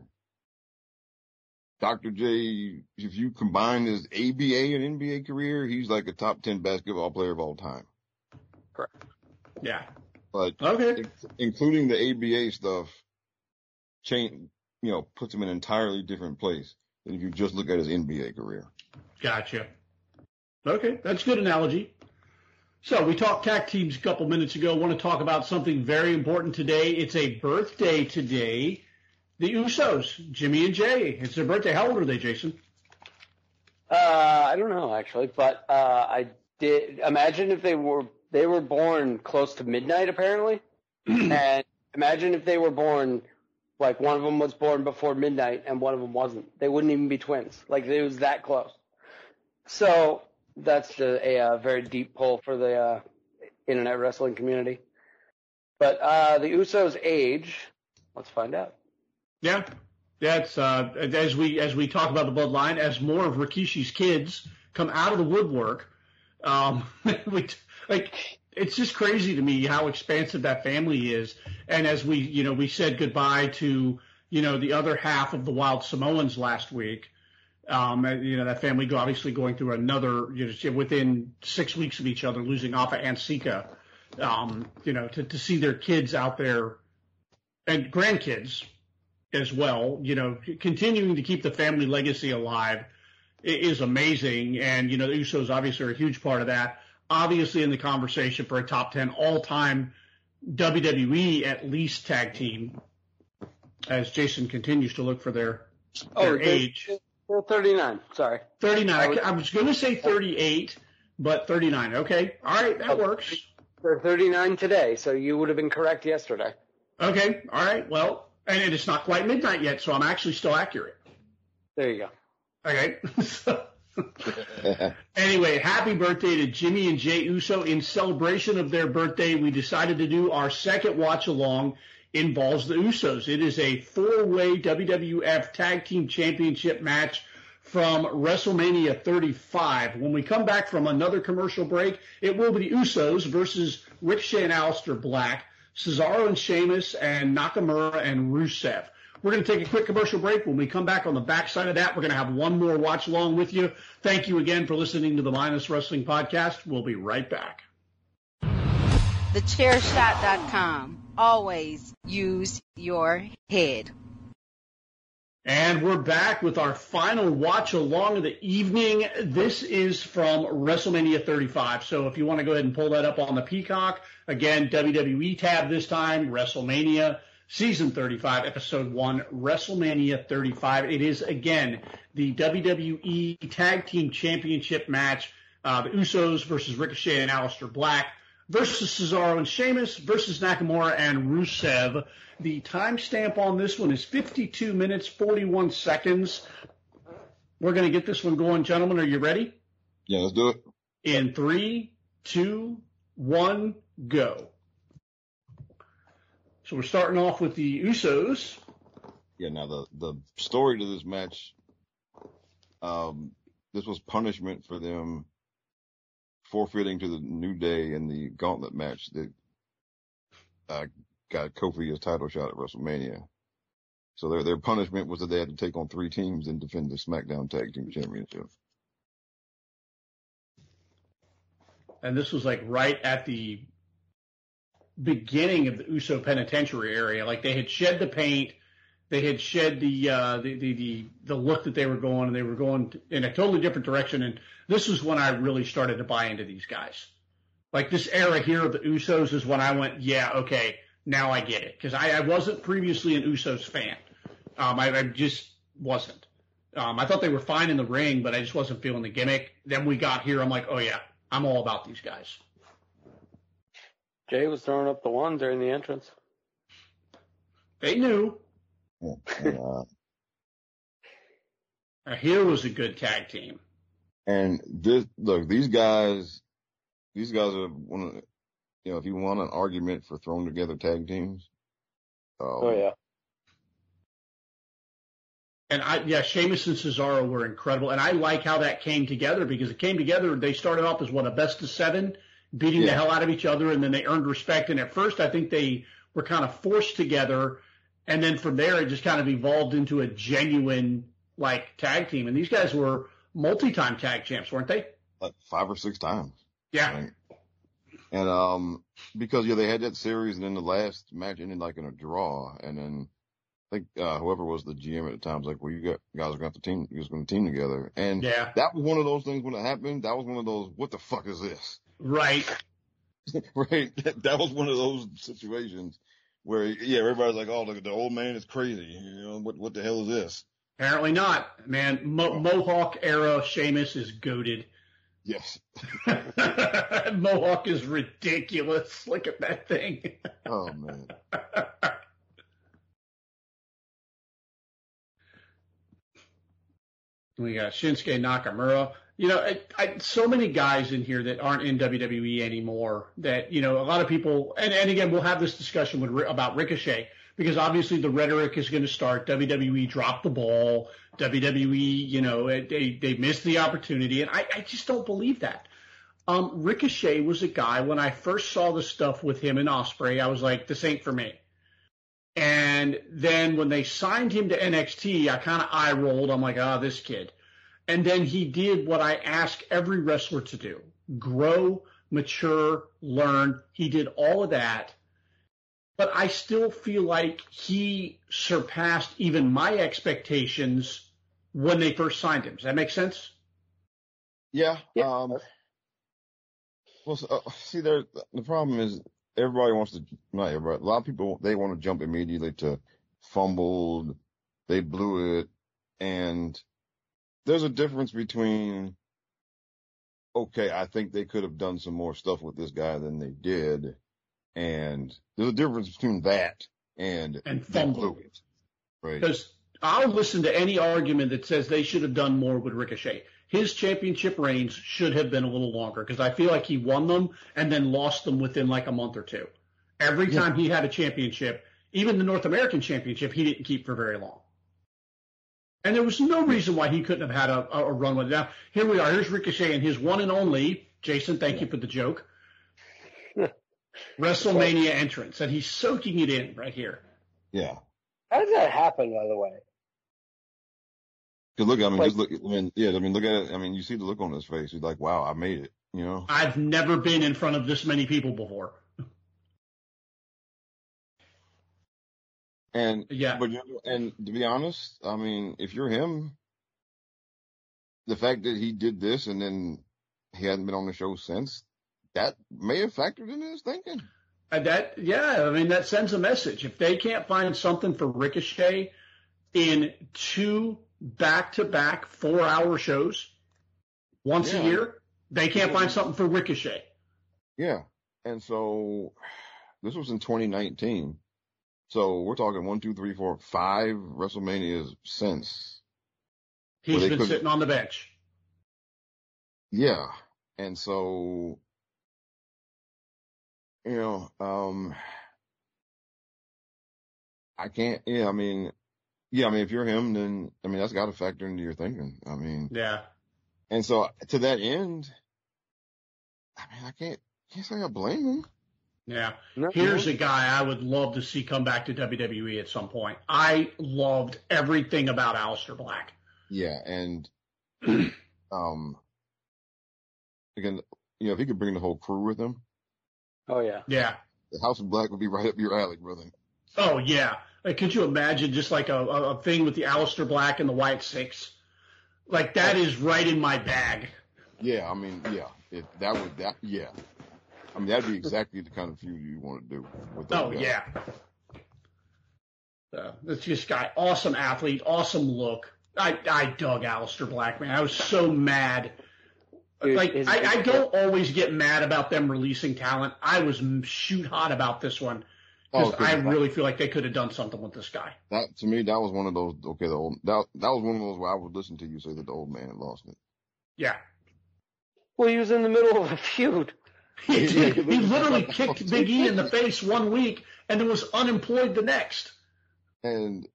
Doctor J, if you combine his A B A and N B A career, he's like a top ten basketball player of all time. Correct. Yeah. But okay. in, including the A B A stuff, change, you know, puts him in an entirely different place than if you just look at his N B A career. Gotcha. Okay, that's a good analogy. So we talked tag teams a couple minutes ago. I want to talk about something very important today. It's a birthday today. The Usos, Jimmy and Jay. It's their birthday. How old are they, Jason? Uh, I don't know, actually, but uh, I did imagine if they were they were born close to midnight, apparently, and imagine if they were born like one of them was born before midnight and one of them wasn't. They wouldn't even be twins. Like it was that close. So that's a, a, a very deep pull for the uh, internet wrestling community. But uh, the Usos' age, let's find out. Yeah, that's uh, as we as we talk about the bloodline, as more of Rikishi's kids come out of the woodwork. Um, we like it's just crazy to me how expansive that family is. And as we you know we said goodbye to you know the other half of the Wild Samoans last week. Um, you know that family go, obviously going through another you know within six weeks of each other, losing Afa and Sika. Um, you know to to see their kids out there and grandkids as well, you know, continuing to keep the family legacy alive is amazing. And, you know, the Usos obviously are a huge part of that. Obviously in the conversation for a top ten all-time W W E at least tag team as Jason continues to look for their, their oh, age. They're thirty-nine. Sorry. thirty-nine. I was, I was going to say thirty-eight, but thirty-nine. Okay. All right. That works. They're thirty-nine today, so you would have been correct yesterday. Okay. All right. Well, and it's not quite midnight yet, so I'm actually still accurate. There you go. Okay. Anyway, happy birthday to Jimmy and Jay Uso. In celebration of their birthday, we decided to do our second watch-along involves the Usos. It is a four-way W W F Tag Team Championship match from WrestleMania thirty-five. When we come back from another commercial break, it will be the Usos versus Ricochet and Aleister Black, Cesaro and Sheamus, and Nakamura and Rusev. We're going to take a quick commercial break. When we come back on the backside of that, we're going to have one more watch along with you. Thank you again for listening to the Minus Wrestling Podcast. We'll be right back. the chair shot dot com. Always use your head. And we're back with our final watch along of the evening. This is from WrestleMania thirty-five. So if you want to go ahead and pull that up on the Peacock, again, W W E tab this time, WrestleMania Season thirty-five, Episode one, WrestleMania thirty-five. It is, again, the W W E Tag Team Championship match, uh, the Usos versus Ricochet and Aleister Black versus Cesaro and Sheamus versus Nakamura and Rusev. The timestamp on this one is fifty-two minutes, forty-one seconds. We're going to get this one going, gentlemen. Are you ready? Yeah, let's do it. In three, two, one, go. So we're starting off with the Usos. Yeah, now the, the story to this match, um, this was punishment for them forfeiting to the New Day in the gauntlet match that uh, got Kofi his title shot at WrestleMania. So their their punishment was that they had to take on three teams and defend the SmackDown Tag Team Championship. And this was like right at the beginning of the Uso penitentiary area. Like they had shed the paint, they had shed the uh, the, the the the look that they were going, and they were going in a totally different direction. And this is when I really started to buy into these guys. Like this era here of the Usos is when I went, yeah, okay, now I get it, because I, I wasn't previously an Usos fan. Um, I, I just wasn't. Um, I thought they were fine in the ring, but I just wasn't feeling the gimmick. Then we got here. I'm like, oh yeah, I'm all about these guys. Jay was throwing up the one during the entrance. They knew. Yeah. Uh, here was a good tag team. And this, look, these guys, these guys are one of, the, you know, if you want an argument for throwing together tag teams. Um, oh yeah. And I, yeah, Sheamus and Cesaro were incredible. And I like how that came together because it came together. They started off as what, a best of seven, beating Yeah. the hell out of each other. And then they earned respect. And at first, I think they were kind of forced together. And then from there, it just kind of evolved into a genuine, like, tag team. And these guys were multi-time tag champs, weren't they? Like five or six times. Yeah. Right? And, um, because, yeah, they had that series and then the last match ended like in a draw. And then I think, uh, whoever was the G M at the time was like, well, you got, guys are going to have to team, you're going to team together. And Yeah. that was one of those things when it happened. That was one of those, what the fuck is this? Right. Right. That, that was one of those situations where, yeah, everybody's like, oh, look, the old man is crazy. You know, what, what the hell is this? Apparently not. Man, Mo- Mohawk era Sheamus is goated. Yes. Mohawk is ridiculous. Look at that thing. Oh, man. We got Shinsuke Nakamura. You know, I, I, so many guys in here that aren't in W W E anymore that, you know, a lot of people, and, and again, we'll have this discussion with, about Ricochet, because obviously the rhetoric is going to start. W W E dropped the ball. W W E, you know, they, they missed the opportunity. And I, I just don't believe that. Um, Ricochet was a guy, when I first saw the stuff with him and Ospreay, I was like, this ain't for me. And then when they signed him to N X T, I kind of eye rolled. I'm like, ah, oh, this kid. And then he did what I ask every wrestler to do: grow, mature, learn. He did all of that. But I still feel like he surpassed even my expectations when they first signed him. Does that make sense? Yeah. yeah. Um, well, uh, see, there, the problem is everybody wants to, not everybody, a lot of people, they want to jump immediately to fumbled, they blew it, and there's a difference between, okay, I think they could have done some more stuff with this guy than they did, and there's a difference between that and, and fumble. Right. Because I'll listen to any argument that says they should have done more with Ricochet. His championship reigns should have been a little longer because I feel like he won them and then lost them within like a month or two. Every time yeah. he had a championship, even the North American championship, he didn't keep for very long. And there was no reason why he couldn't have had a, a run with it. Now, here we are. Here's Ricochet and his one and only, Jason, thank you for the joke, WrestleMania entrance. And he's soaking it in right here. Yeah. How did that happen, by the way? Cause look, I mean, like, just look, I mean, yeah, I mean, look at it. I mean, you see the look on his face. He's like, wow, I made it, you know? I've never been in front of this many people before. And, yeah, but, and to be honest, I mean, if you're him, the fact that he did this and then he hasn't been on the show since, that may have factored into his thinking. Uh, that, yeah, I mean, that sends a message. If they can't find something for Ricochet in two back-to-back four-hour shows once yeah. a year, they can't yeah. find something for Ricochet. Yeah. And so this was in twenty nineteen. So we're talking one, two, three, four, five WrestleManias since. He's been sitting on the bench. Yeah. And so, you know, um, I can't, yeah, I mean, yeah, I mean, if you're him, then, I mean, that's got to factor into your thinking. I mean, yeah. And so to that end, I mean, I can't, can't say I blame him. Yeah. Here's a guy I would love to see come back to W W E at some point. I loved everything about Aleister Black. Yeah. And, um, again, you know, if he could bring the whole crew with him. Oh, yeah. Yeah. The House of Black would be right up your alley, brother. Oh, yeah. Like, could you imagine just like a, a thing with the Aleister Black and the White Six? Like, that is right in my bag. Yeah, I mean, yeah. It, that would, that, yeah. I mean, that'd be exactly the kind of feud you want to do with those Oh, guys. yeah. So, this just guy, awesome athlete, awesome look. I, I dug Aleister Black, man. I was so mad. Dude, like, is, I, is, I don't always get mad about them releasing talent. I was shoot hot about this one because Oh, I that- really feel like they could have done something with this guy. That to me, that was one of those. Okay, the old that that was one of those where I would listen to you say that the old man had lost it. Yeah. Well, he was in the middle of a feud. He, he literally kicked Big E in the face one week and then was unemployed the next. And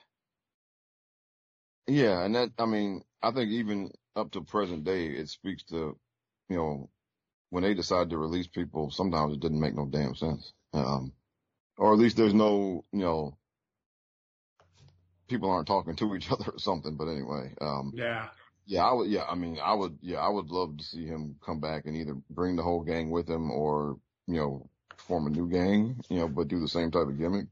yeah, and that I mean, I think even up to present day, it speaks to, you know, when they decide to release people, sometimes it didn't make no damn sense. Um, or at least there's no, you know, people aren't talking to each other or something. But anyway, um, Yeah. yeah, I would, yeah, I mean, I would, yeah, I would love to see him come back and either bring the whole gang with him or, you know, form a new gang, you know, but do the same type of gimmick.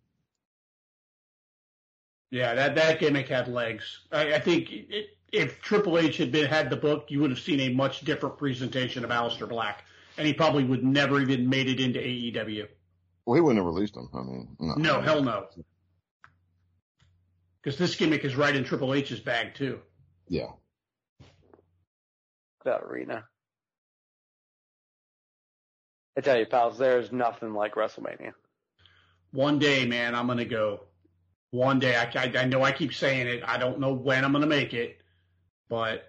Yeah, that, that gimmick had legs. I, I think it, if Triple H had been had the book, you would have seen a much different presentation of Aleister Black, and he probably would never even made it into A E W. Well, he wouldn't have released him. I mean, no, No, hell no. Because this gimmick is right in Triple H's bag too. Yeah. That arena. I tell you, pals, there's nothing like WrestleMania. One day, man, I'm gonna go. One day, I, I, I know I keep saying it. I don't know when I'm gonna make it, but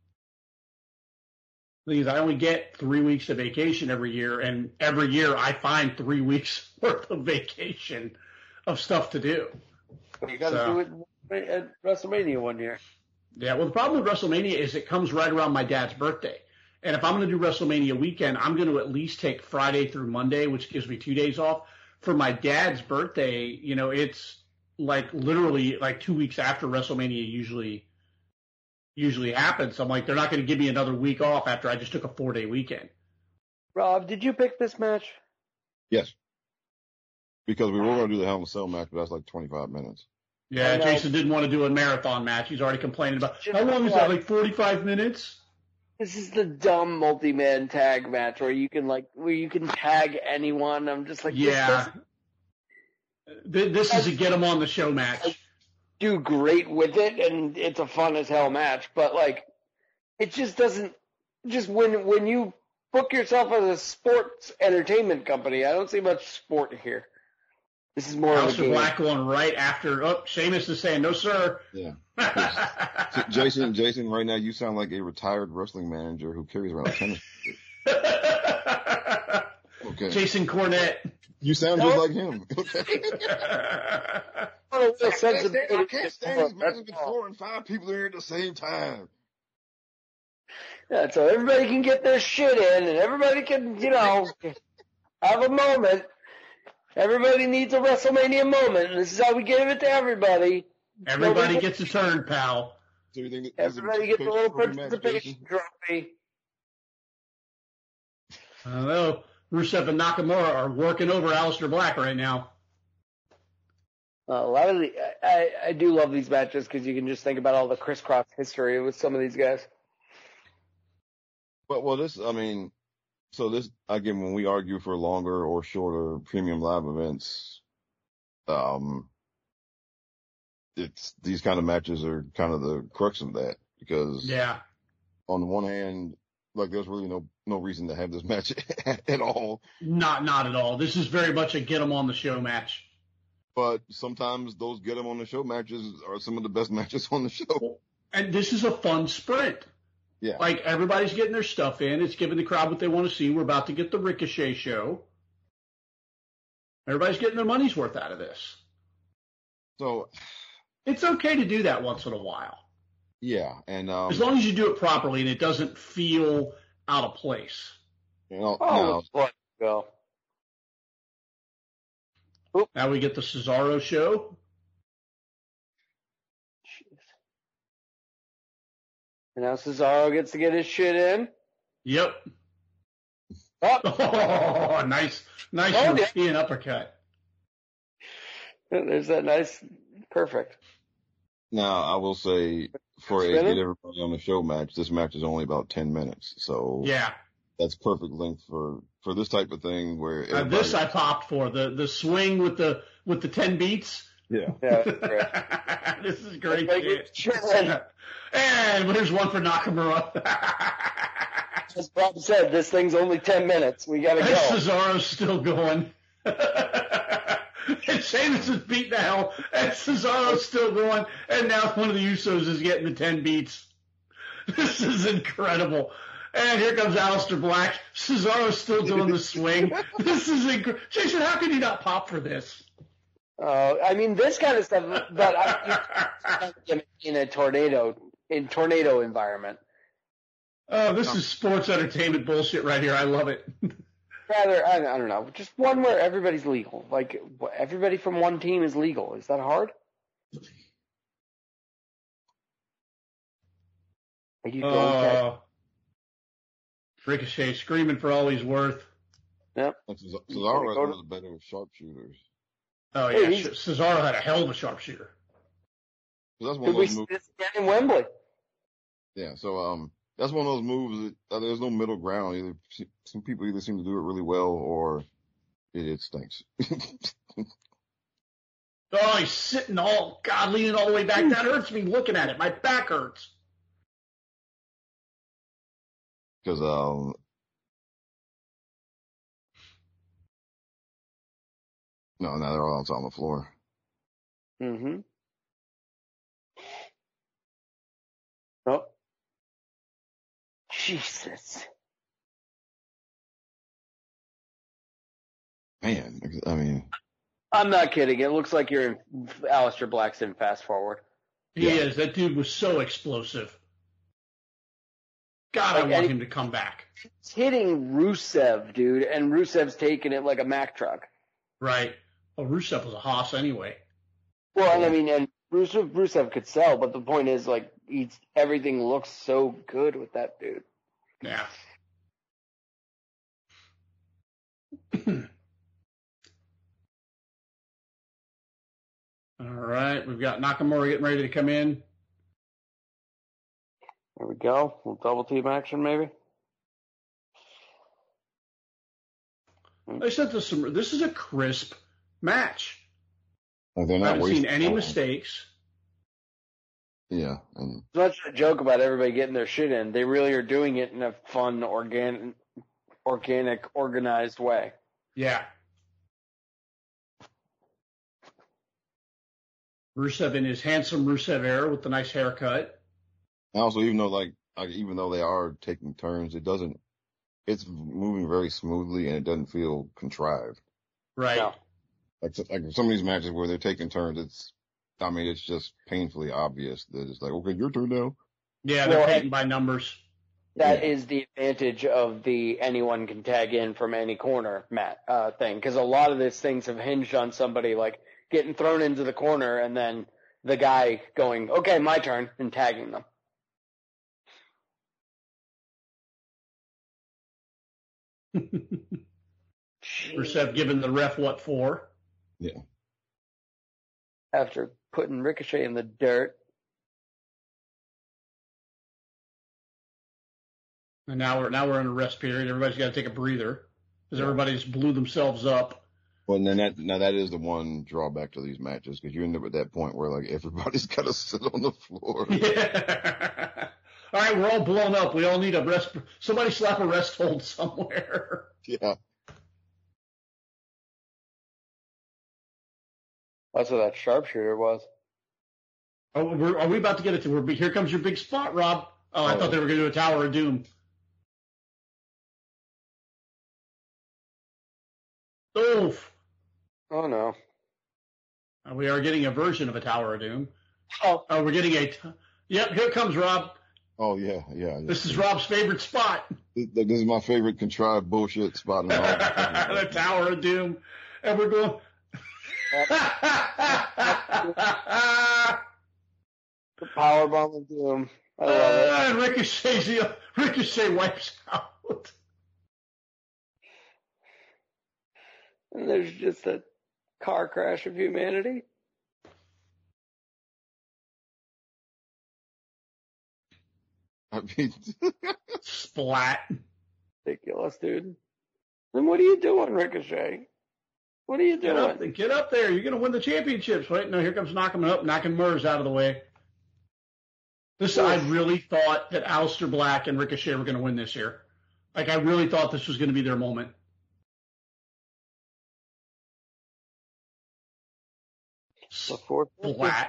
please, I only get three weeks of vacation every year, and every year I find three weeks worth of vacation of stuff to do. Well, you got to So- do it at WrestleMania one year. Yeah, well, the problem with WrestleMania is it comes right around my dad's birthday. And if I'm going to do WrestleMania weekend, I'm going to at least take Friday through Monday, which gives me two days off. For my dad's birthday, you know, it's like literally like two weeks after WrestleMania usually usually happens. So I'm like, they're not going to give me another week off after I just took a four-day weekend. Rob, did you pick this match? Yes. Because we were going to do the Hell in a Cell match, but that's like twenty-five minutes. Yeah, I know. Jason didn't want to do a marathon match. He's already complaining about, Just how long is what? that, like forty-five minutes? This is the dumb multi-man tag match where you can like where you can tag anyone. I'm just like, this Yeah. doesn't Th- This is a get him on the show match. do great with it, and it's a fun as hell match. But like, it just doesn't. Just when when you book yourself as a sports entertainment company, I don't see much sport here. This is more of a Aleister game. Black going right after. Oh, Sheamus is saying, no, sir. Yeah. J- Jason, Jason, right now you sound like a retired wrestling manager who carries around a tennis. Okay. Jason Cornette. You sound just like him. Okay. Oh, I well, can't sense of- stand, I can't stand these matches with That's all. four and five people here at the same time. Yeah, so everybody can get their shit in, and everybody can, you know, have a moment. Everybody needs a WrestleMania moment, and this is how we give it to everybody. Everybody Nobody- get- gets a turn, pal. So you think that this is Everybody gets a little trophy match, participation Jason? trophy. I don't know. Rusev and Nakamura are working over Aleister Black right now. Uh, a lot of the, I, I do love these matches because you can just think about all the crisscross history with some of these guys. But well, this, I mean, so this again, when we argue for longer or shorter premium live events, um, it's these kind of matches are kind of the crux of that because Yeah. on the one hand, like there's really no no reason to have this match at all. Not, not at all. This is very much a get 'em on the show match. But sometimes those get them on the show matches are some of the best matches on the show. And this is a fun sprint. Yeah. Like, everybody's getting their stuff in. It's giving the crowd what they want to see. We're about to get the Ricochet show. Everybody's getting their money's worth out of this. So, It's okay to do that once in a while. yeah. And, um, As long as you do it properly and it doesn't feel out of place. you know, Oh, now, let's go. Now we get the Cesaro show. And now Cesaro gets to get his shit in. Yep. Oh, Oh, nice, nice Oh, yeah. European uppercut. there's that nice, perfect. now I will say for a Spinning? get everybody on the show match, this match is only about ten minutes. So Yeah. that's perfect length for, for this type of thing where Uh, everybody, this I popped for the the swing with the with the ten beats. Yeah. Yeah, that's great. This is great Like, shit. sure. And here's one for Nakamura. As Bob said, this thing's only ten minutes. We gotta And go. Cesaro's still going. And Sheamus is beating the hell, and Cesaro's still going, and now one of the Usos is getting the ten beats. This is incredible. And here comes Aleister Black. Cesaro's still doing the swing. This is incredible. Jason, how can you not pop for this? Uh, I mean, this kind of stuff, but I, in a tornado, in tornado environment. Oh, this is sports entertainment bullshit right here. I love it. Rather, I, I don't know, just one where everybody's legal. Like, everybody from one team is legal. Is that hard? Are you going Uh, Ricochet screaming for all he's worth. Yep. Cesaro is one of the better sharpshooters. Oh, Hey, yeah. he's- Cesaro had a hell of a sharpshooter. That's one Could of we those see moves. this again in Wembley? Yeah, so um, that's one of those moves that uh, there's no middle ground. Either some people either seem to do it really well or it, it stinks. Oh, he's sitting all, God, leaning all the way back. That hurts me looking at it. My back hurts. Because um, no, now they're all on the floor. Mm-hmm. Oh. Jesus. Man, I mean, I'm not kidding. It looks like you're in Aleister Black's in Fast Forward. He is. That dude was so explosive. God, I Like, want and him to come back. It's hitting Rusev, dude, and Rusev's taking it like a Mack truck. Right. Well, Rusev was a hoss anyway. Well, and I mean, and Rusev, Rusev could sell, but the point is, like, he's, everything looks so good with that dude. Yeah. All right. We've got Nakamura getting ready to come in. There we go. A little double team action, maybe. I said this. Some, this is a crisp match. like they're I not haven't wasting seen any time. mistakes. Yeah, and It's not just a joke about everybody getting their shit in. They really are doing it in a fun, organic, organic, organized way. Yeah. Rusev in his handsome Rusev era with the nice haircut. And also, even though like, like even though they are taking turns, it doesn't. It's moving very smoothly, and it doesn't feel contrived. Right. No. Like, like some of these matches where they're taking turns, it's. I mean, it's just painfully obvious that it's like, okay, your turn now. Yeah, they're Well, painting by numbers. That Yeah. is the advantage of the anyone can tag in from any corner mat uh, thing, because a lot of these things have hinged on somebody like getting thrown into the corner and then the guy going, okay, my turn, and tagging them. Rusev giving the ref what for? Yeah. After putting Ricochet in the dirt. And now we're now we're in a rest period. Everybody's got to take a breather because everybody's blew themselves up. Well, and then that now that is the one drawback to these matches because you end up at that point where like everybody's got to sit on the floor. Yeah. All right, we're all blown up. We all need a rest. Somebody slap a rest hold somewhere. Yeah. That's what that sharpshooter was. Oh, we're, are we about to get it to? We're, here comes your big spot, Rob. Oh, I Oh. thought they were going to do a Tower of Doom. Oof. Oh no. Uh, We are getting a version of a Tower of Doom. Oh, Oh, we're getting a. T- yep, here comes Rob. Oh yeah, yeah. yeah. This is Rob's favorite spot. This, this is my favorite contrived bullshit spot in all. The Tower of Doom. And we're going. the powerbomb of doom. I love it. And Ricochet, Ricochet wipes out. And there's just a car crash of humanity. I mean, Splat. Ridiculous, dude. Then what are you doing, Ricochet? What are you Get doing? up, get up there. You're going to win the championships. Wait, no, here comes Nakamura up, knocking Murs out of the way. This, I really thought that Aleister Black and Ricochet were going to win this year. Like, I really thought this was going to be their moment. Black.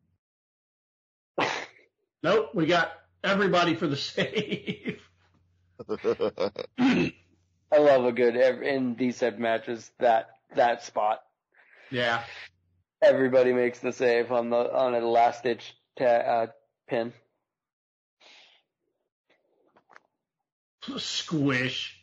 Nope, we got everybody for the save. I love a good, in these type of matches, that, that spot. Yeah. Everybody makes the save on the, on a last ditch ta- uh, pin. Squish.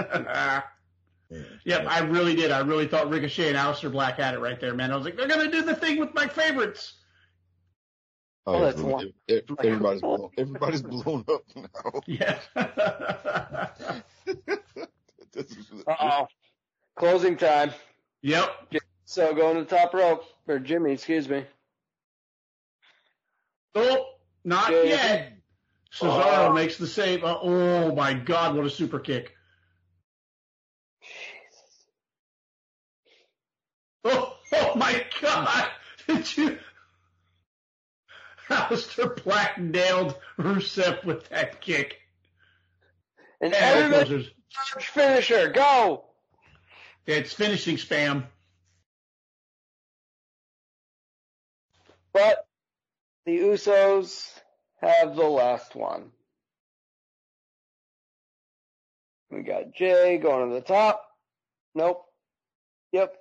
Yep, I really did. I really thought Ricochet and Aleister Black had it right there, man. I was like, they're going to do the thing with my favorites. Oh, that's one. Everybody's blown, everybody's blown up now. Yeah. Uh-oh. Closing time. Yep. So going to the top rope. Or Jimmy, excuse me. Oh, not Yeah. yet. Cesaro Oh. makes the save. Uh, oh, my God, what a super kick. Oh, oh my God. Did you? Aleister Black nailed Rusev with that kick. And Yeah, everybody, finisher, go! It's finishing spam. But the Usos have the last one. We got Jay going to the top. Nope. Yep.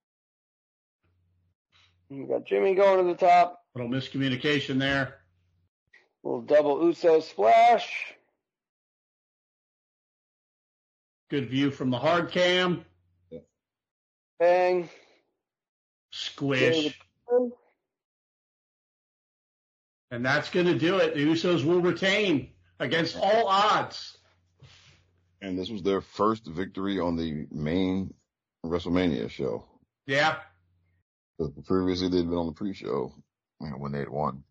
We got Jimmy going to the top. Little miscommunication there. Little double Uso splash. Good view from the hard cam. Bang. Squish. And that's going to do it. The Usos will retain against all odds. And this was their first victory on the main WrestleMania show. Yeah. Because previously they'd been on the pre-show, you know, when they had won.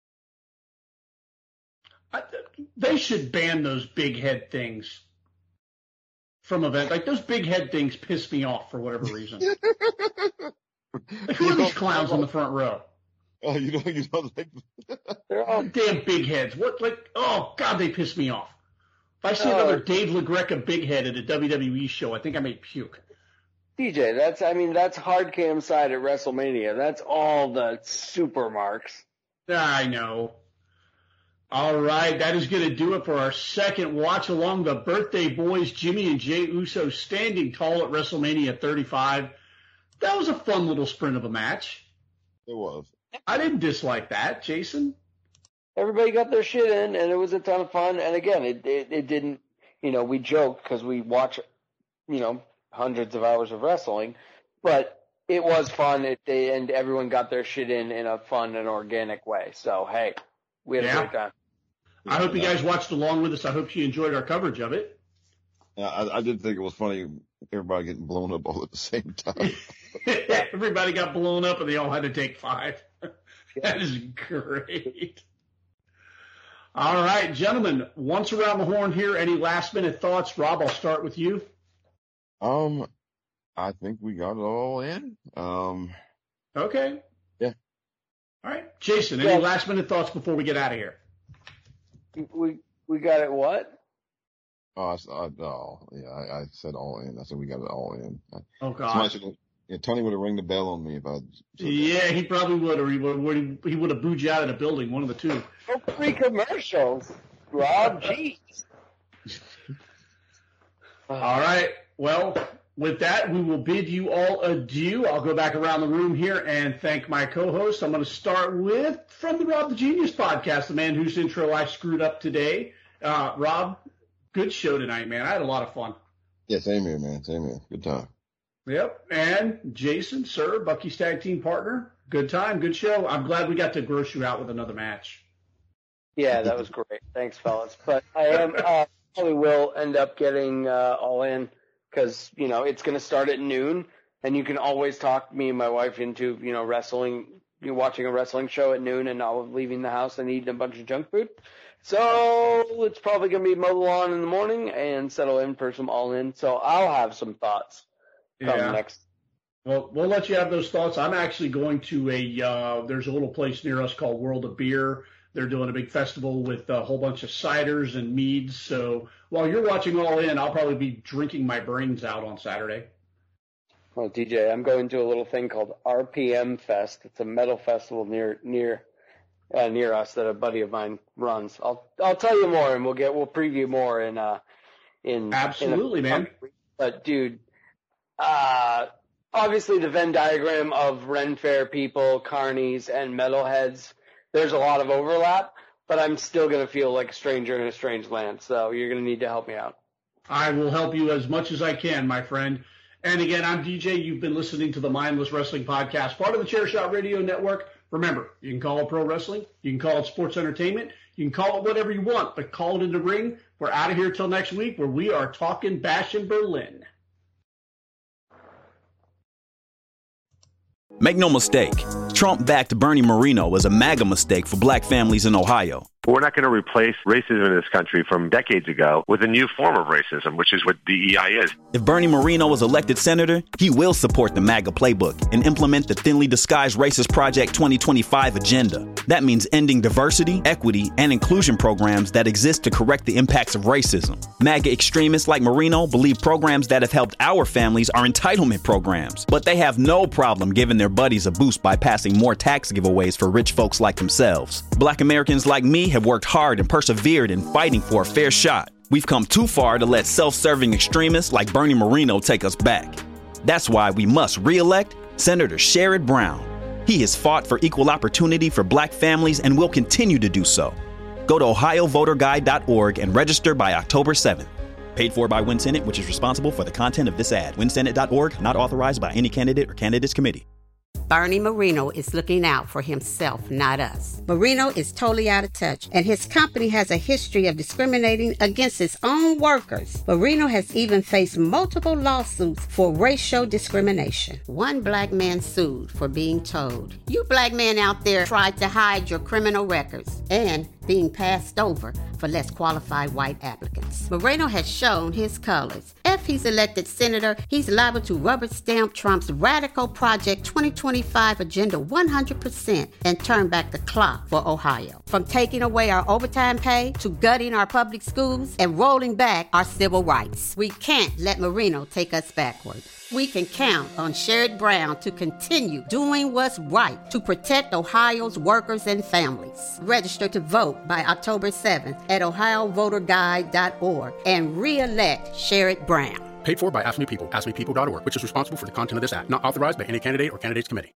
I, they should ban those big head things from events. Like, those big head things piss me off for whatever reason. Like, who are these clowns on the front row? Oh, you don't, you don't like. They're all damn big heads. What, like, oh God, they piss me off. If I see Oh. another Dave LaGreca big head at a W W E show, I think I may puke. D J, that's, I mean, that's hard cam side at WrestleMania. That's all the super marks. I know. All right, that is going to do it for our second watch along. The birthday boys, Jimmy and Jay Uso, standing tall at WrestleMania thirty-five. That was a fun little sprint of a match. It was. I didn't dislike that, Jason. Everybody got their shit in, and it was a ton of fun. And again, it it, it didn't, you know, we joke because we watch, you know, hundreds of hours of wrestling, but it was fun. It they, and everyone got their shit in in a fun and organic way. So hey, we had Yeah. a great time. I hope you guys watched along with us. I hope you enjoyed our coverage of it. Yeah, I, I did think it was funny, everybody getting blown up all at the same time. Everybody got blown up and they all had to take five. That is great. All right, gentlemen, once around the horn here, any last minute thoughts? Rob, I'll start with you. Um, I think we got it all in. Um, Okay. Yeah. All right. Jason, any Yeah. last minute thoughts before we get out of here? We we got it. What? oh, I, s- I- oh, yeah, I, I said all in. I said we got it all in. I, Oh, somebody God. should have- yeah, Tony would have rang the bell on me if I. Yeah, he probably would, or he would, he would have booed you out of the building, one of the two. No free commercials, Rob. Jeez. All right. Well, with that, we will bid you all adieu. I'll go back around the room here and thank my co-host. I'm going to start with, from the Rob the Genius podcast, the man whose intro I screwed up today. Uh, Rob, good show tonight, man. I had a lot of fun. Yeah, same here, man. Same here. Good time. Yep. And Jason, sir, Bucky's tag team partner. Good time, good show. I'm glad we got to gross you out with another match. Yeah, that was great. Thanks, fellas. But I am uh, probably will end up getting uh, all in because you know it's going to start at noon, and you can always talk me and my wife into you know wrestling, you know, watching a wrestling show at noon, and not leaving the house and eating a bunch of junk food. So it's probably going to be mow the lawn in the morning and settle in for some all in. So I'll have some thoughts come Yeah. next. Well, we'll let you have those thoughts. I'm actually going to a, uh, there's a little place near us called World of Beer. They're doing a big festival with a whole bunch of ciders and meads. So while you're watching All In, I'll probably be drinking my brains out on Saturday. Well, D J, I'm going to a little thing called R P M Fest. It's a metal festival near near uh, near us that a buddy of mine runs. I'll I'll tell you more, and we'll get we'll preview more in uh in absolutely, in a, man. But dude, uh, obviously the Venn diagram of Ren Fair people, carnies, and metalheads, there's a lot of overlap. But I'm still gonna feel like a stranger in a strange land. So you're gonna need to help me out. I will help you as much as I can, my friend. And again, I'm D J. You've been listening to the Mindless Wrestling Podcast, part of the Chairshot Radio Network. Remember, you can call it pro wrestling. You can call it sports entertainment. You can call it whatever you want, but call it in the ring. We're out of here till next week where we are talking Bash in Berlin. Make no mistake, Trump-backed Bernie Moreno was a MAGA mistake for black families in Ohio. We're not going to replace racism in this country from decades ago with a new form of racism, which is what D E I is. If Bernie Moreno was elected senator, he will support the MAGA playbook and implement the thinly disguised Racist Project twenty twenty-five agenda. That means ending diversity, equity, and inclusion programs that exist to correct the impacts of racism. MAGA extremists like Moreno believe programs that have helped our families are entitlement programs, but they have no problem giving their buddies a boost by passing more tax giveaways for rich folks like themselves. Black Americans like me have worked hard and persevered in fighting for a fair shot. We've come too far to let self-serving extremists like Bernie Moreno take us back. That's why we must re-elect Senator Sherrod Brown. He has fought for equal opportunity for black families and will continue to do so. Go to ohio voter guide dot org and register by October seventh. Paid for by Win Senate, which is responsible for the content of this ad. win senate dot org, not authorized by any candidate or candidates committee. Bernie Moreno is looking out for himself, not us. Moreno is totally out of touch, and his company has a history of discriminating against its own workers. Moreno has even faced multiple lawsuits for racial discrimination. One black man sued for being told, "You black men out there tried to hide your criminal records," and being passed over for less qualified white applicants. Moreno has shown his colors. If he's elected senator, he's liable to rubber stamp Trump's Radical Project twenty twenty-five agenda one hundred percent and turn back the clock for Ohio. From taking away our overtime pay to gutting our public schools and rolling back our civil rights. We can't let Moreno take us backward. We can count on Sherrod Brown to continue doing what's right to protect Ohio's workers and families. Register to vote by October seventh at ohio voter guide dot org and re-elect Sherrod Brown. Paid for by Ask Me People, ask me people dot org, which is responsible for the content of this ad. Not authorized by any candidate or candidates committee.